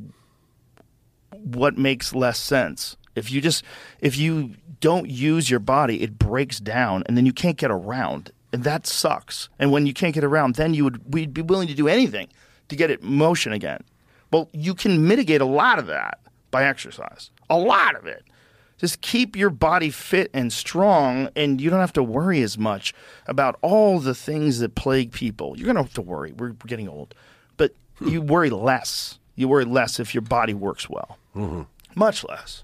what makes less sense. If you just, if you don't use your body, it breaks down and then you can't get around. And that sucks. And when you can't get around, then you would, we'd be willing to do anything to get it in motion again. Well, you can mitigate a lot of that by exercise. A lot of it. Just keep your body fit and strong, and you don't have to worry as much about all the things that plague people. You're going to have to worry. We're, we're getting old. But you worry less. You worry less if your body works well. Mm-hmm. Much less.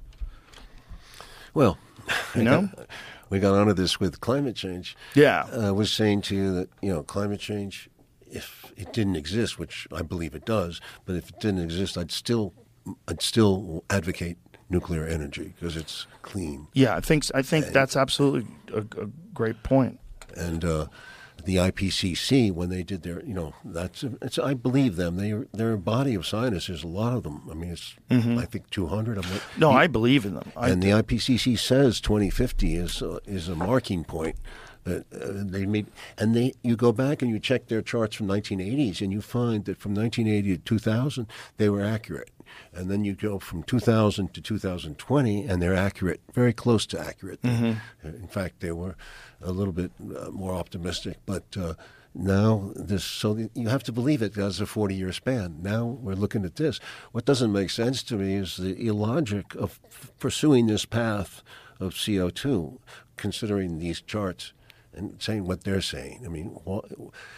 Well, You know? we got onto this with climate change. Yeah. I was saying to you that, you know, climate change, if it didn't exist, which I believe it does, but if it didn't exist, I'd still, I'd still advocate nuclear energy because it's clean. Yeah, I think I think that's absolutely a, a great point. And uh, the I P C C, when they did their, you know, that's it's. I believe them. They they're a body of scientists. There's a lot of them. I mean, it's I think two hundred. I'm like, No, I believe in them. I, and the I P C C says twenty fifty is uh, is a marking point. That uh, they made, and they you go back and you check their charts from nineteen eighties, and you find that from nineteen eighty to two thousand they were accurate, and then you go from two thousand to two thousand twenty, and they're accurate, very close to accurate. Mm-hmm. In fact, they were a little bit uh, more optimistic, but. Uh, Now, this so you have to believe it as a forty-year span. Now we're looking at this. What doesn't make sense to me is the illogic of f- pursuing this path of C O two, considering these charts and saying what they're saying. I mean, what,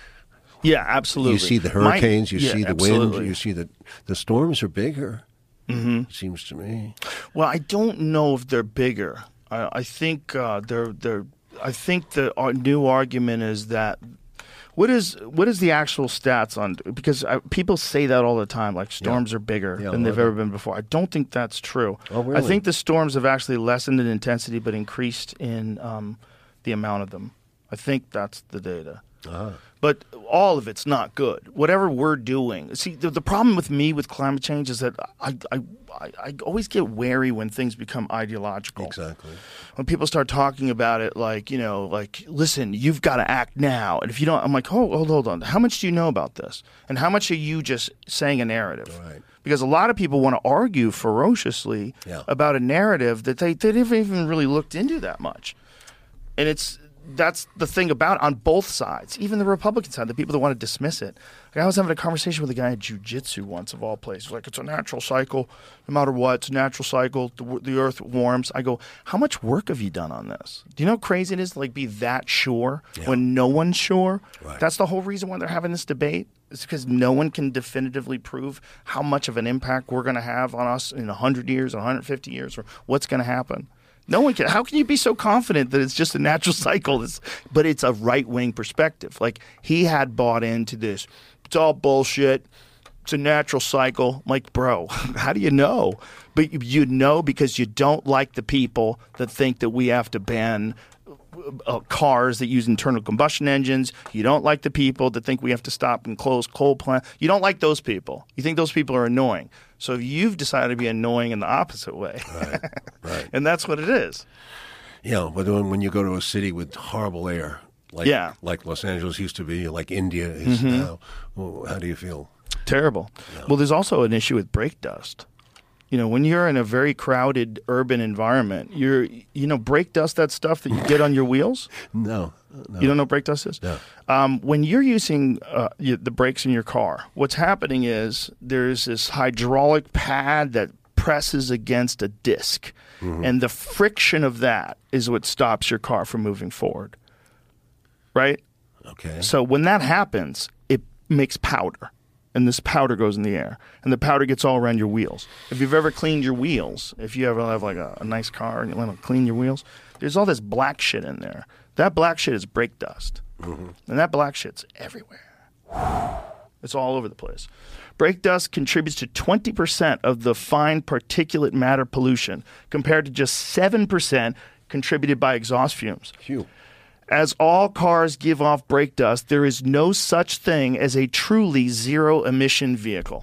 yeah, absolutely. you see the My- hurricanes, you yeah, see the absolutely. wind, you see the the storms are bigger. Mm-hmm. It seems to me. Well, I don't know if they're bigger. I, I think uh, they're they're. I think the our new argument is that. What is what is the actual stats on? Because I, people say that all the time, like storms Yeah. are bigger Yeah, than they've well, ever been before. I don't think that's true. Oh, I really? think the storms have actually lessened in intensity, but increased in um, the amount of them. I think that's the data. Ah. But all of it's not good. Whatever we're doing. See, the, the problem with me with climate change is that I, I, I, I always get wary when things become ideological. Exactly. When people start talking about it like, you know, like, listen, you've got to act now. And if you don't, I'm like, hold, hold, hold on. How much do you know about this? And how much are you just saying a narrative? Right. Because a lot of people want to argue ferociously Yeah. about a narrative that they, they haven't even really looked into that much. And it's that's the thing about it on both sides, even the Republican side, the people that want to dismiss it. Like I was having a conversation with a guy at jiu-jitsu once, of all places. Like, it's a natural cycle. No matter what, it's a natural cycle. The, the earth warms. I go, how much work have you done on this? Do you know how crazy it is to like be that sure Yeah. when no one's sure? Right. That's the whole reason why they're having this debate. It's because no one can definitively prove how much of an impact we're going to have on us in one hundred years, one hundred fifty years, or what's going to happen. No one can. How can you be so confident that it's just a natural cycle? It's, but it's a right-wing perspective. Like, he had bought into this. It's all bullshit. It's a natural cycle. I'm like, bro, how do you know? But you, you know because you don't like the people that think that we have to ban uh, cars that use internal combustion engines. You don't like the people that think we have to stop and close coal plants. You don't like those people. You think those people are annoying. So you've decided to be annoying in the opposite way. Right, right. And that's what it is. Yeah, but when, when you go to a city with horrible air, like Yeah. like Los Angeles used to be, like India is Mm-hmm. now, well, how do you feel? Terrible. Well, there's also an issue with brake dust. You know, when you're in a very crowded urban environment, you're, you know, brake dust, that stuff that you get on your wheels. No, no. You don't know what brake dust is? No. Um, when you're using uh, you, the brakes in your car, what's happening is there's this hydraulic pad that presses against a disc. Mm-hmm. And the friction of that is what stops your car from moving forward. Right? Okay. So when that happens, it makes powder. And this powder goes in the air. And the powder gets all around your wheels. If you've ever cleaned your wheels, if you ever have like a, a nice car and you want to clean your wheels, there's all this black shit in there. That black shit is brake dust. Mm-hmm. And that black shit's everywhere. It's all over the place. Brake dust contributes to twenty percent of the fine particulate matter pollution, compared to just seven percent contributed by exhaust fumes. Phew. As all cars give off brake dust, there is no such thing as a truly zero-emission vehicle.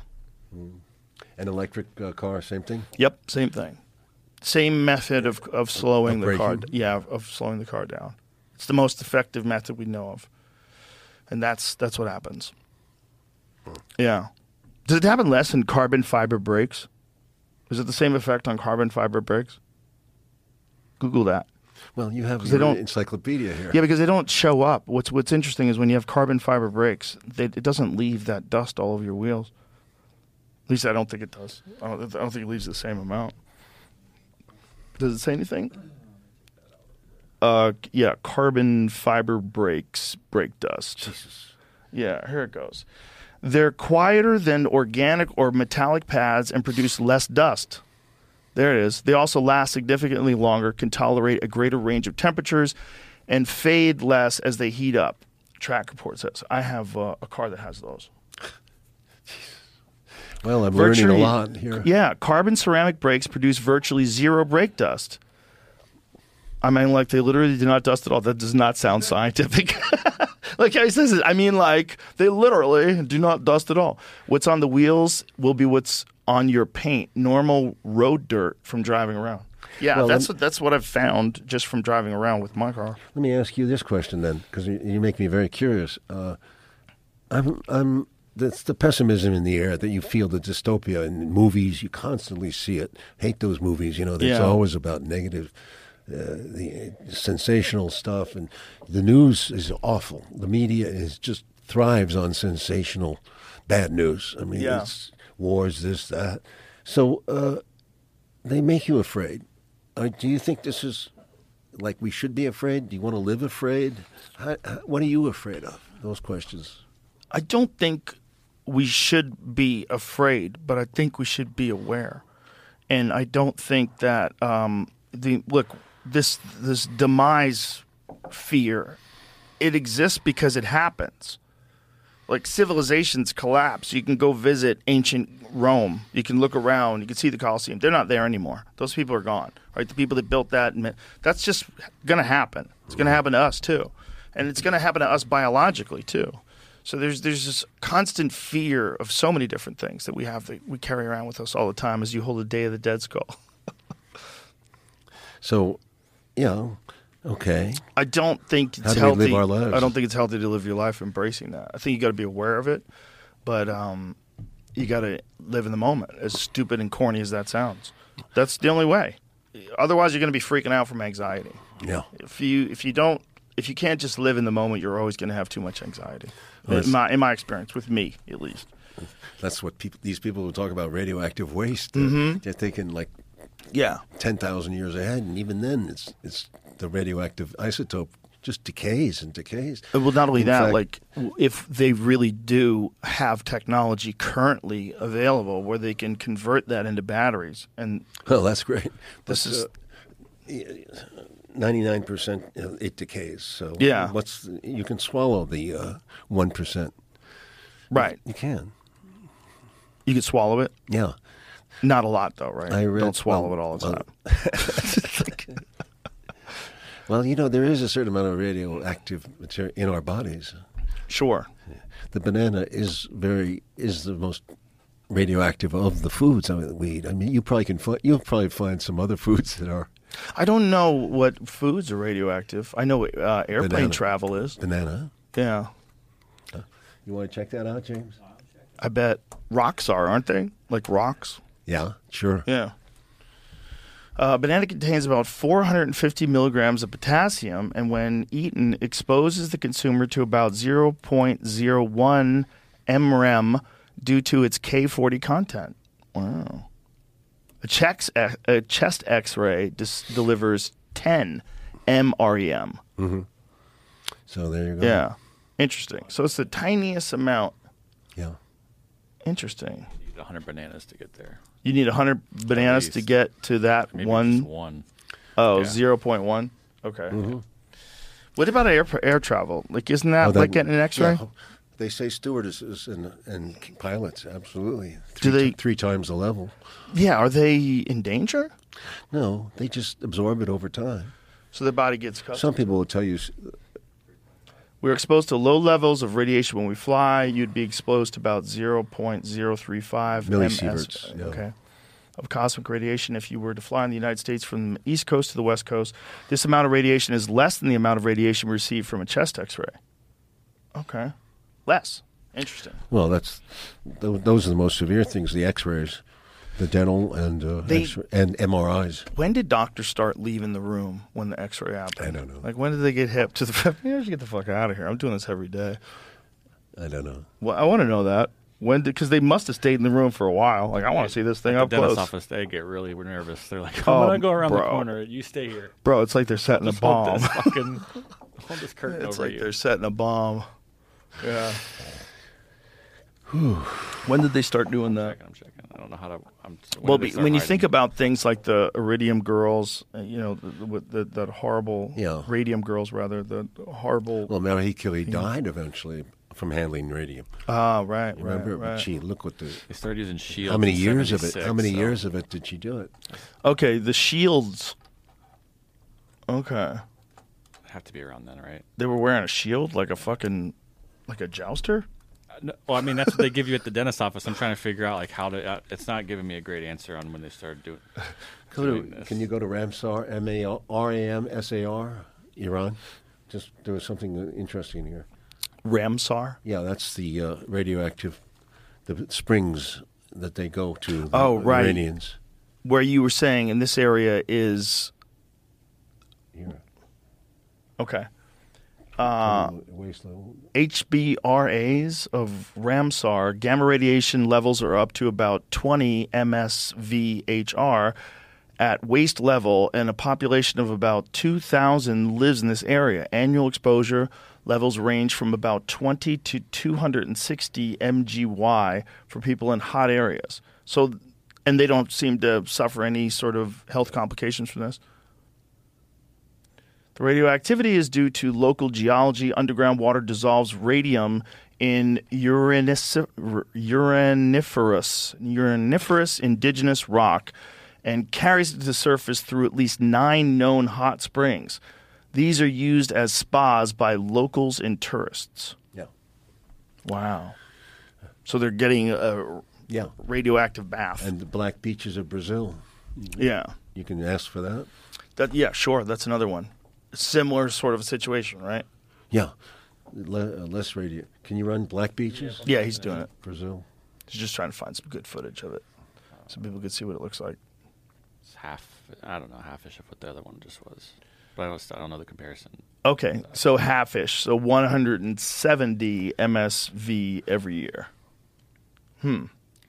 An electric uh, car, same thing? Yep, same thing. Same method of, of slowing Of the car. braking? Yeah, of, of slowing the car down. It's the most effective method we know of, and that's that's what happens. Yeah. Does it happen less in carbon fiber brakes? Is it the same effect on carbon fiber brakes? Google that. Well, you have They your don't- encyclopedia here. Yeah, because they don't show up. What's What's interesting is when you have carbon fiber brakes, they, it doesn't leave that dust all over your wheels. At least I don't think it does. I don't, I don't think it leaves the same amount. Does it say anything? Uh, yeah, carbon fiber brakes, brake dust. Jesus. Yeah, here it goes. They're quieter than organic or metallic pads and produce less dust. There it is. They also last significantly longer, can tolerate a greater range of temperatures, and fade less as they heat up. Track report says. I have uh, a car that has those. Well, I'm learning a Virtually- lot here. Yeah, carbon ceramic brakes produce virtually zero brake dust. I mean, like, they literally do not dust at all. That does not sound scientific. Like how he says it. I mean, like, they literally do not dust at all. What's on the wheels will be what's on your paint. Normal road dirt from driving around. Yeah, Well, that's lem- what, that's what I've found just from driving around with my car. Let me ask you this question then, because you, you make me very curious. Uh, I'm, I'm. That's the pessimism in the air that you feel, the dystopia in movies. You constantly see it. Hate those movies. You know, it's Yeah. always about negative, uh, the sensational stuff, and the news is awful. The media is just thrives on sensational, bad news. I mean, Yeah. it's wars, this, that. So uh, they make you afraid. Uh, do you think this is like we should be afraid? Do you want to live afraid? How, how, what are you afraid of? Those questions. I don't think we should be afraid, but I think we should be aware. And I don't think that um, the look this this demise fear, it exists because it happens. Like civilizations collapse. You can go visit ancient Rome. You can look around. You can see the Colosseum. They're not there anymore. Those people are gone. Right? The people that built that. That's just going to happen. It's going to happen to us too, and it's going to happen to us biologically too. So there's there's this constant fear of so many different things that we have that we carry around with us all the time as you hold a Day of the Dead skull. So, you know, okay. I don't think it's How do we healthy. live our lives? I don't think it's healthy to live your life embracing that. I think you got to be aware of it, but um, you got to live in the moment. As stupid and corny as that sounds, that's the only way. Otherwise, you're going to be freaking out from anxiety. Yeah. If you if you don't if you can't just live in the moment, you're always going to have too much anxiety. Well, in, my, in my experience, with me at least. That's what people. These people who talk about radioactive waste, uh, Mm-hmm. they're thinking like Yeah. ten thousand years ahead, and even then, it's it's the radioactive isotope just decays and decays. Well, not only In that, fact- like w- if they really do have technology currently available where they can convert that into batteries, and Oh, that's great. this is ninety-nine percent it decays. So Yeah. what's you can swallow the uh, one percent. right, You can. you could swallow it. Yeah. Not a lot though, right? I read- Don't swallow well, it all the well- time. Well, you know, there is a certain amount of radioactive material in our bodies. Sure. The banana is very is the most radioactive of the foods. I mean, we eat. I mean, you probably can find you'll probably find some other foods that are I don't know what foods are radioactive. I know uh, airplane Banana. travel is. banana. Yeah. You want to check that out, James? I bet rocks are, aren't they? Like rocks? Yeah, sure. Yeah. Uh, banana contains about four hundred fifty milligrams of potassium, and when eaten, exposes the consumer to about zero point zero one milligrams due to its K forty content. Wow. A, checks, a chest X-ray dis- delivers ten millirem. So there you go. Yeah. Interesting. So it's the tiniest amount. Yeah. Interesting. You need one hundred bananas to get there. You need one hundred bananas to least. get to that Maybe one. just one. Oh, Yeah. zero point one? Okay. What about air air travel? Like, isn't that, Oh, that- like getting an X-ray? yeah. They say stewardesses and and pilots, absolutely. Do Three, they- ti- three times the level? Yeah. Are they in danger? No, they just absorb it over time. So their body gets cut. Some people will tell you, s- We're exposed to low levels of radiation when we fly. You'd be exposed to about zero point zero three five Millisieverts, ms, yeah. okay, of cosmic radiation if you were to fly in the United States from the East Coast to the West Coast. This amount of radiation is less than the amount of radiation we receive from a chest X-ray. Okay. Less. Interesting. well, that's th- those are the most severe things: the X-rays, the dental, and uh, They- X- and M R Is. When did doctors start leaving the room when the X-ray happened? I don't know. Like, when did they get hip to the? Maybe I should get the fuck out of here. I'm doing this every day. I don't know. Well, I want to know that. When did? Because they must have stayed in the room for a while. Like, I want to see this thing At up the dentist close, office, they get really nervous. They're like, Oh, I'm going to go around bro. the corner. You stay here. bro. It's like they're setting a Just hold bomb. this fucking, hold this curtain It's over like you. they're setting a bomb. Yeah. When did they start doing that? I'm checking. I don't know how to. I'm, when Well, did they be, start when you hiding? think about things like the Iridium girls, uh, you know, the, the, with the, that horrible Yeah. radium girls, rather the horrible. Well, Mary Curie died eventually from handling radium. Ah, right, You right, Remember, right. She look what the they started using shields. how many in years of it? seventy-six, How many so years of it did she do it? Okay, the shields. Okay, Have to be around then, right? they were wearing a shield like a fucking, like a jouster. Uh, no, well, I mean, that's what they give you at the dentist office. I'm trying to figure out like how to. Uh, it's not giving me a great answer on when they started doing. Go doing to, this. can you go to Ramsar, M A R A M S A R, Iran? Just there was something interesting here. Ramsar. Yeah, that's the uh, radioactive, the springs that they go to. The Oh, right. Iranians. Where you were saying in this area is Here. okay. Uh, Waste level. H B R As of Ramsar, gamma radiation levels are up to about twenty M S V H R at waist level, and a population of about two thousand lives in this area. Annual exposure levels range from about twenty to two hundred sixty M G Y for people in hot areas. So, and they don't seem to suffer any sort of health complications from this. The radioactivity is due to local geology. Underground water dissolves radium in uranis- uraniferous, uraniferous indigenous rock and carries it to the surface through at least nine known hot springs. These are used as spas by locals and tourists. Yeah. Wow. So they're getting a Yeah. radioactive bath. And the black beaches of Brazil. yeah. You can ask for that. That, yeah, sure. That's another one. Similar sort of a situation, right? Yeah. Le- uh, less radio. Can you run black beaches? Yeah, he's doing it. Brazil. He's just trying to find some good footage of it so people could see what it looks like. It's half. I don't know, half-ish of what the other one just was. but I don't, I don't know the comparison. Okay, so half-ish, so one hundred seventy M S V every year. Hmm.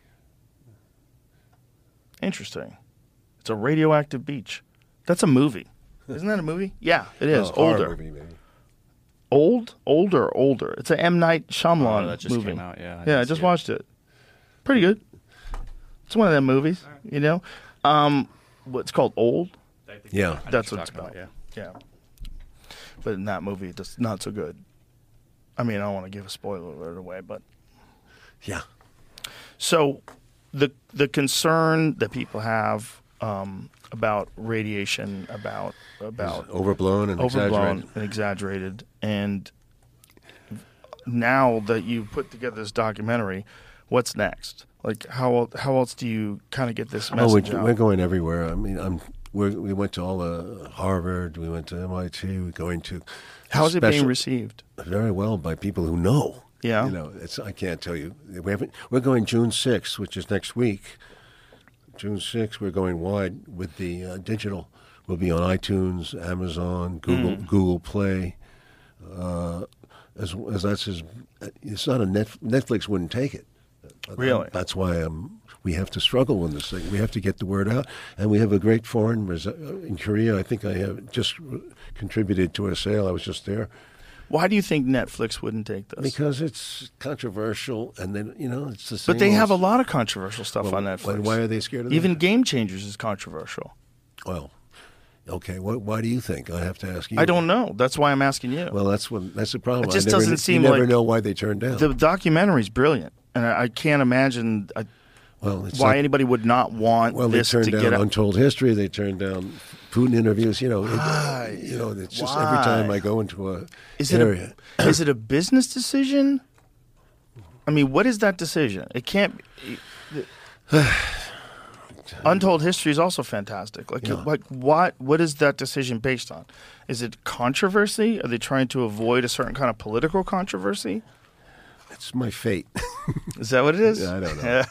Interesting. It's a radioactive beach. That's a movie. Isn't that a movie? Yeah, it is. Oh, horror older. movie, maybe. Old? Older, older. It's an M. Night Shyamalan Oh, that just movie. came out, yeah, I yeah, didn't I just see it. watched it. Pretty good. It's one of them movies, you know? Um, what's called Old? Yeah. That's you're what it's talking about. about, Yeah. But in that movie, it's not so good. I mean, I don't want to give a spoiler alert away, but Yeah. so the the concern that people have um, about radiation, about about Overblown and overblown exaggerated. and exaggerated, and now that you put together this documentary, what's next? Like, how el- how else do you kind of get this Oh, message we're, out? we're going everywhere. I mean, I'm. We're, we went to all the Harvard. We went to M I T. We're going to. How is it being special- received? Very well by people who know. Yeah. You know, it's. I can't tell you. We haven't. We're going June sixth, which is next week. June sixth, we're going wide with the uh, digital. We'll be on iTunes, Amazon, Google, Mm. Google Play. Uh, as as that's as. It's not a net, Netflix wouldn't take it. Really? That's why um, we have to struggle with this thing. We have to get the word out, and we have a great foreign res- in Korea. I think I have just contributed to a sale. I was just there Why do you think Netflix wouldn't take this? because it's controversial, and then you know it's the same. But they have a old- lot of controversial stuff Well, on Netflix. why- why are they scared of Even that? Game Changers is controversial. Well, okay. What, why do you think? I have to ask you. I don't know. That's why I'm asking you. Well, that's what that's the problem. It just I never, doesn't kn- seem you never like- know why they turned down. the documentary's brilliant, and I, I can't imagine uh, well, it's why like- anybody would not want Well, they this turned to down get out. Untold History. They turned down Putin interviews. You know, it, you know. It's just every time Why? I go into a Is it area. a, is it a business decision? I mean, what is that decision? It can't. Be, Untold History is also fantastic. Like, Yeah. like what? What is that decision based on? Is it controversy? Are they trying to avoid a certain kind of political controversy? It's my fate. Is that what it is? Yeah, I don't know.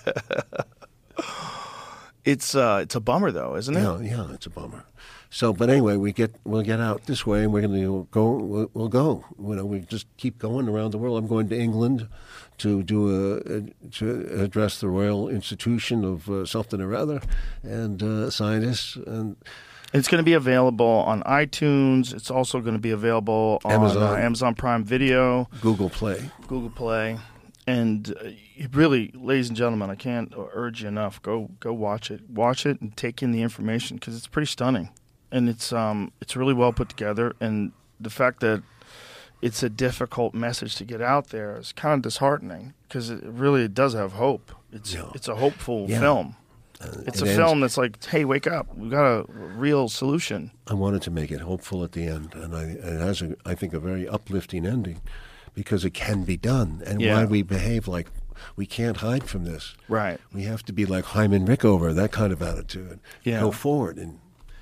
It's uh, it's a bummer though, isn't it? Yeah, yeah, it's a bummer. So, but anyway, we get we'll get out this way, and we're going to go. We'll, we'll go. You know, we just keep going around the world. I'm going to England to do a, a to address the Royal Institution of uh, something or other, and uh, scientists and It's going to be available on iTunes. It's also going to be available on Amazon. uh, Amazon Prime Video, Google Play. Google Play, and uh, really, ladies and gentlemen, I can't urge you enough. Go go watch it. Watch it and take in the information because it's pretty stunning, and it's um it's really well put together. And the fact that it's a difficult message to get out there is kind of disheartening because it really does have hope. It's Yeah. it's a hopeful Yeah. film. It's it a ends- film that's like, hey, wake up! We got a real solution. I wanted to make it hopeful at the end, and I, it has, a, I think, a very uplifting ending because it can be done. And Yeah. why we behave like we can't hide from this. Right. We have to be like Hyman Rickover, that kind of attitude. Yeah. Go forward and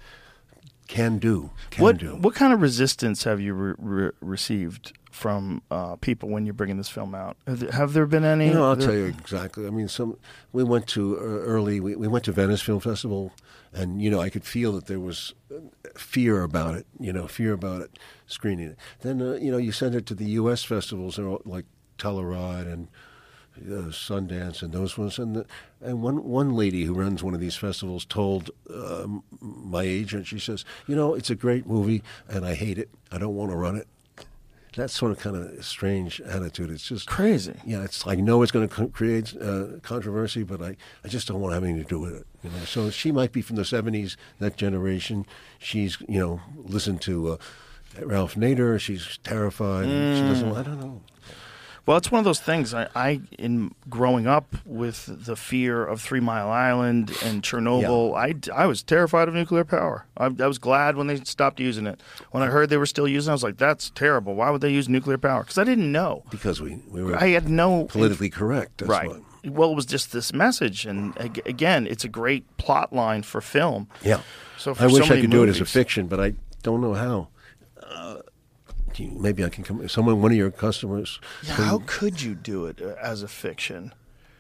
can do. Can What do. what kind of resistance have you re- re- received from uh, people when you're bringing this film out? Have there, have there been any? You know, I'll there- tell you exactly. I mean, some we went to uh, early. We, we went to Venice Film Festival, and you know, I could feel that there was uh, fear about it. You know, fear about it screening it. Then uh, you know, you send it to the U S festivals, or like Telluride and uh, Sundance, and those ones. And the, and one one lady who runs one of these festivals told um, my agent, she says, "You know, it's a great movie, and I hate it. I don't want to run it." That sort of kind of strange attitude. It's just Crazy. Yeah, it's I know it's going to co- create uh, controversy, but I, I just don't want to have anything to do with it. You know, so she might be from the seventies, that generation. She's you know listened to uh, Ralph Nader. She's terrified. and She doesn't. I don't know. Well, it's one of those things. I, I, in growing up with the fear of Three Mile Island and Chernobyl, I, I was terrified of nuclear power. I, I was glad when they stopped using it. When I heard they were still using it, I was like, that's terrible. Why would they use nuclear power? Because I didn't know. Because we we were I had no politically correct. That's right. why. Well, it was just this message, and ag- again, it's a great plot line for film. Yeah. So for I so wish I many could do it as a movies- fiction, but I don't know how. Uh, do you- maybe I can come. Someone, one of your customers. Yeah, can- how could you do it uh, as a fiction?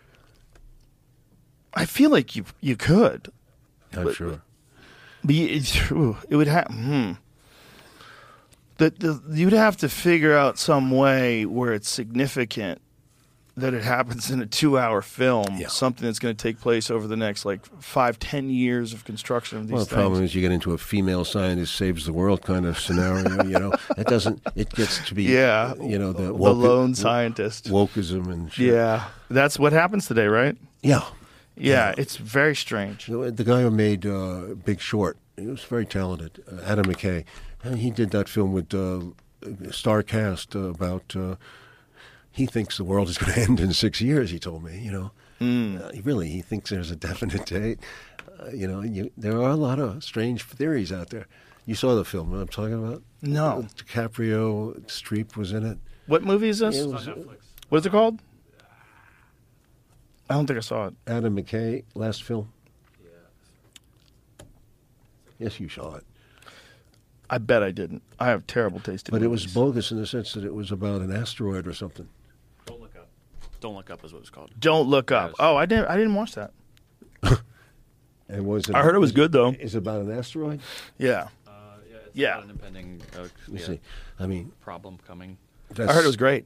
I feel like you you could, I'm sure. but you, it, ooh, it would have. Hmm. The, the, you'd have to figure out some way where it's significant that it happens in a two-hour film, Yeah. something that's going to take place over the next like five, ten years of construction of these Well, the things. problem is you get into a female scientist saves the world kind of scenario. You know, it doesn't. It gets to be Yeah. You know, the, the woke, lone scientist. wokeism and shit. Yeah, that's what happens today, right? yeah. Yeah, it's very strange. The, the guy who made uh, Big Short, he was very talented. Uh, Adam McKay, and he did that film with uh, star cast uh, about. Uh, he thinks the world is going to end in six years. He told me, you know, Mm. uh, he really he thinks there's a definite date. Uh, you know, you, there are a lot of strange theories out there. You saw the film, what I'm talking about? No. DiCaprio, Streep was in it. What movie is this? It was What is it called? I don't think I saw it. Adam McKay, last film. Yes, you saw it. I bet I didn't. I have terrible taste in But it was movies. bogus in the sense that it was about an asteroid or something. Don't look up. Don't look up is what it's called. Don't Look Up. Yes. Oh, I didn't. I didn't watch that. And was it, I heard it was good, though. Is it about an asteroid? Yeah, Uh, yeah, it's Yeah. about an impending uh, You yeah, see, I mean, problem coming. that's, I heard it was great,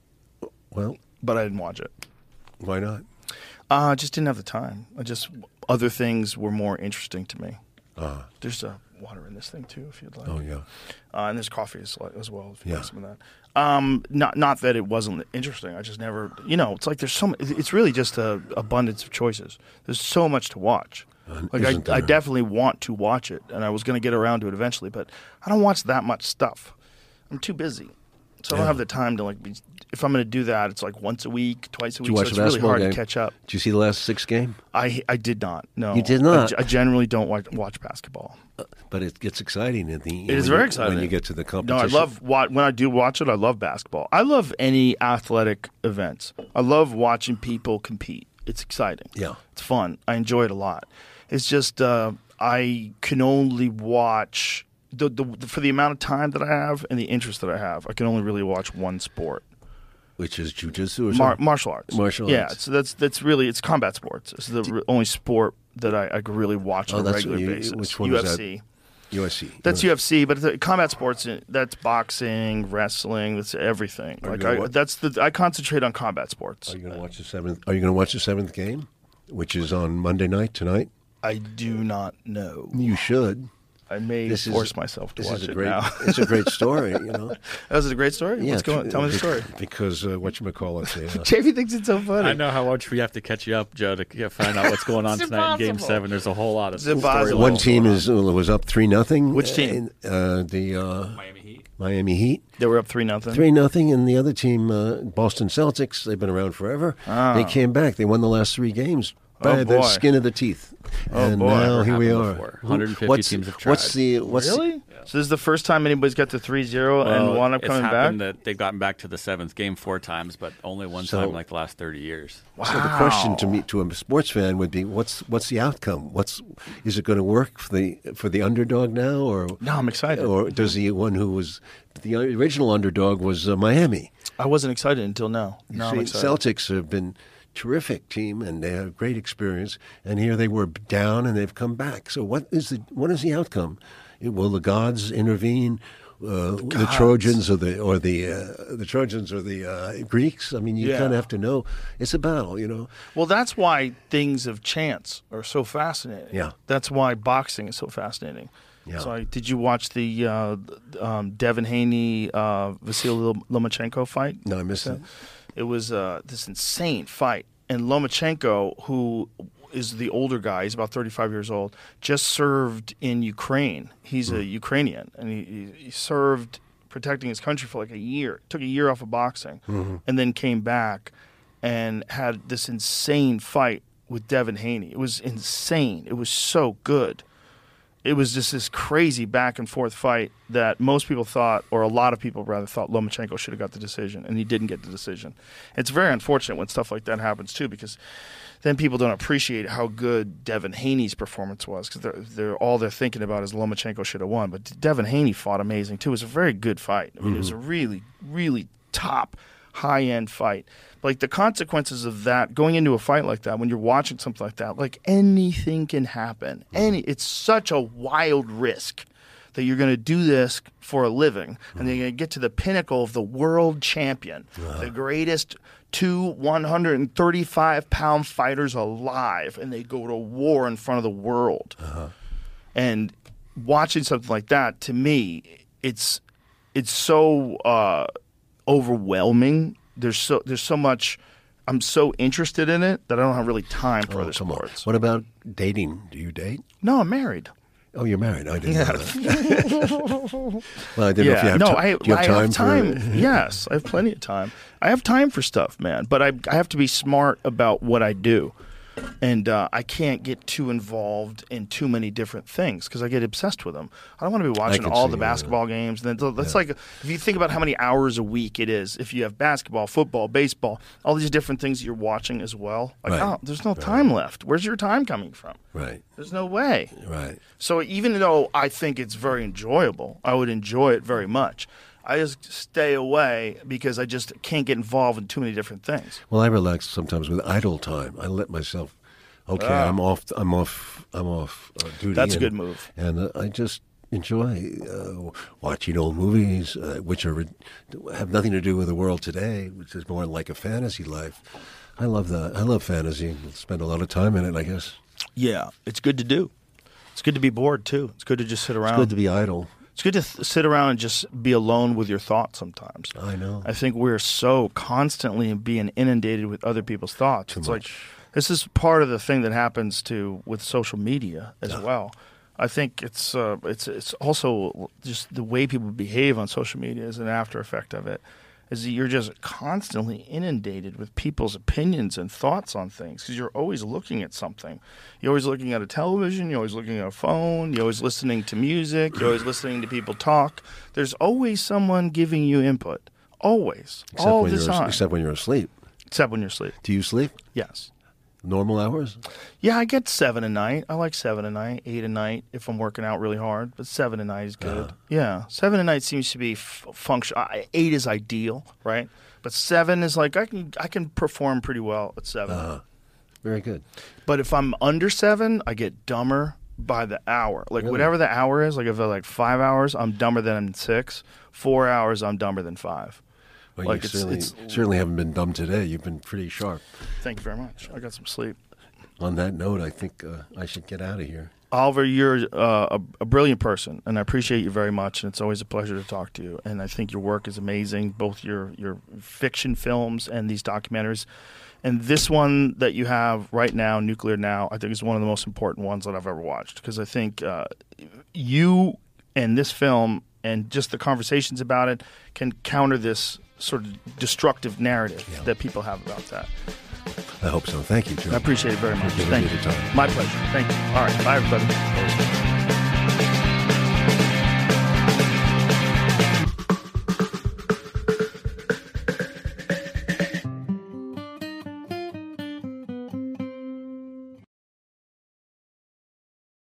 Well, but I didn't watch it. why not? Uh, I just didn't have the time. I just other things were more interesting to me. Ah, There's uh, water in this thing too, if you'd like. oh yeah. Uh, and there's coffee as, as well, if you Yeah. want some of that. Um, not not that it wasn't interesting. I just never, you know, it's like there's so. It's really just a abundance of choices. There's so much to watch. Uh, Like isn't I, I there? definitely want to watch it, and I was going to get around to it eventually, but I don't watch that much stuff. I'm too busy, so I don't Yeah. have the time to like. Be, if I'm going to do that, it's like once a week, twice a Did week. you So watch it's the really basketball hard game? to catch up. Did you see the last six game? I I did not. No, You did I not? ge- I, generally don't watch, watch basketball. But it gets exciting at the. It is when very you- exciting when you get to the No, competition. I love wa- when I do watch it. I love basketball. I love any athletic events. I love watching people compete. It's exciting. Yeah. It's fun. I enjoy it a lot. It's just uh, I can only watch the, the for the amount of time that I have and the interest that I have. I can only really watch one sport. Which is jujitsu or Mar- something? martial arts. Martial Yeah, arts. so that's that's really it's combat sports. It's the re- only sport that I, I could really watch Oh, on a that's regular what you- basis. which one U is F that? C. U S C. That's U F C, but the combat sports, that's boxing, wrestling, that's everything. Are you Like gonna I, wa- that's the I concentrate on combat sports. Are you going to watch the seventh? Are you going to watch the seventh game, which is on Monday night tonight? I do not know. You should. I may This is- force myself to This watch is a it great. now. It's a great story, you know. That was a great story. Yeah, What's going? tr- Tell me the be- story. Because uh, what you call it, the, uh, J P thinks it's so funny. I know how much we have to catch you up, Joe, to get- find out what's going on It's tonight in Game impossible. Seven. There's a whole lot of It's impossible. one team is uh, was up three nothing. Which team? Uh, the uh, Miami Heat. Miami Heat. They were up three nothing. Three nothing, and the other team, uh, Boston Celtics. They've been around forever. Ah. They came back. They won the last three games by Oh, the boy. skin of the teeth. Oh, and boy. now Never here we happened are. before. one hundred fifty what's, teams have tried. What's the what's the- Really? So this is the first time anybody's got to three zero and Well, wound up it's coming back. happened that they've gotten back to the seventh game four times, but only one So- time in like the last thirty years. Wow. So the question to me, to a sports fan, would be, what's what's the outcome? What's is it going to work for the for the underdog now, or No, I'm excited. or does the one who was the original underdog was uh, Miami? I wasn't excited until now. No, I'm See, excited. Celtics have been terrific team, and they have great experience. And here they were down, and they've come back. So what is the what is the outcome? It- will the gods intervene? Uh, the, gods. Trojans or the or the uh, the Trojans or the uh, Greeks? I mean, you Yeah. kind of have to know. It's a battle, you know. Well, that's why things of chance are so fascinating. Yeah. That's why boxing is so fascinating. Yeah. So, I, did you watch the uh, um, Devin Haney uh, Vasily Lomachenko fight? No, I missed it. It was uh, this insane fight, and Lomachenko, who is the older guy, he's about thirty-five years old, just served in Ukraine. He's a Ukrainian, and he, he- he served protecting his country for like a year. Took a year off of boxing, and then came back and had this insane fight with Devin Haney. It was insane. It was so good. It was just this crazy back and forth fight that most people thought, or a lot of people rather, thought Lomachenko should have got the decision, and he didn't get the decision. It's very unfortunate when stuff like that happens too, because then people don't appreciate how good Devin Haney's performance was, because they're, they're all they're thinking about is Lomachenko should have won. But Devin Haney fought amazing too. It was a very good fight. I mean, it was a really, really top, high end fight. Like the consequences of that, going into a fight like that, when you're watching something like that, like anything can happen. Any, it's such a wild risk that you're going to do this for a living, and then you're going to get to the pinnacle of the world champion, the greatest two one hundred thirty-five pound fighters alive, and they go to war in front of the world. Uh-huh. And watching something like that, to me, it's it's so uh, overwhelming. There's so there's so much. I'm so interested in it that I don't have really time for Oh, other come on. sports. What about dating? Do you date? No, I'm married. Oh, you're married. I didn't know that. Well, I didn't know if you have, no, ti- I, do you have I time. have time. For, Yes, I have plenty of time. I have time for stuff, man. But I, I have to be smart about what I do, and uh, I can't get too involved in too many different things because I get obsessed with them. I don't want to be watching can all see, the yeah. basketball games. And then that's like if you think about how many hours a week it is. If you have basketball, football, baseball, all these different things you're watching as well. Like, Right. oh, there's no time left. Where's your time coming from? Right, There's no way. right. So even though I think it's very enjoyable, I would enjoy it very much. I just stay away because I just can't get involved in too many different things. Well, I relax sometimes with idle time. I let myself. Okay, Ah. I'm off. I'm off. I'm off uh, duty. That's a and- good move. And uh, I just enjoy uh, watching old movies, uh, which are have nothing to do with the world today, which is more like a fantasy life. I love that. I love fantasy. Spend a lot of time in it, I guess. Yeah, it's good to do. It's good to be bored too. It's good to just sit around. It's good to be idle. It's good to th- sit around and just be alone with your thoughts sometimes. I know. I think we're so constantly being inundated with other people's thoughts. Too it's much. like this is part of the thing that happens to with social media as well. I think it's uh, it's it's also just the way people behave on social media is an after effect of it. Is that you're just constantly inundated with people's opinions and thoughts on things because you're always looking at something. You're always looking at a television. You're always looking at a phone. You're always listening to music. You're always listening to people talk. There's always someone giving you input. Always. Except all when the you're time. except when you're asleep. Except when you're asleep. Do you sleep Yes. normal hours? Yeah, I get seven a night. I like seven a night, eight a night if I'm working out really hard. But seven a night is good. Uh-huh. Yeah, seven a night seems to be f- function. I, eight is ideal, right? But seven is like I can I can perform pretty well at seven. Uh, very good. But if I'm under seven, I get dumber by the hour. Like Really? whatever the hour is. Like if I like five hours, I'm dumber than six. Four hours, I'm dumber than five. Well, Like you it's- certainly, it's- certainly haven't been dumb today. You've been pretty sharp. Thank you very much. I got some sleep. On that note, I think uh, I should get out of here. Oliver, you're uh, a, a brilliant person, and I appreciate you very much. And it's always a pleasure to talk to you. And I think your work is amazing, both your your fiction films and these documentaries. And this one that you have right now, Nuclear Now, I think is one of the most important ones that I've ever watched because I think uh, you and this film and just the conversations about it can counter this sort of destructive narrative Yeah. that people have about that. I hope so. Thank you, Joe. I appreciate it very much. Thank you for Thank giving you. me the time. My pleasure. Thank you. All right. Bye, everybody.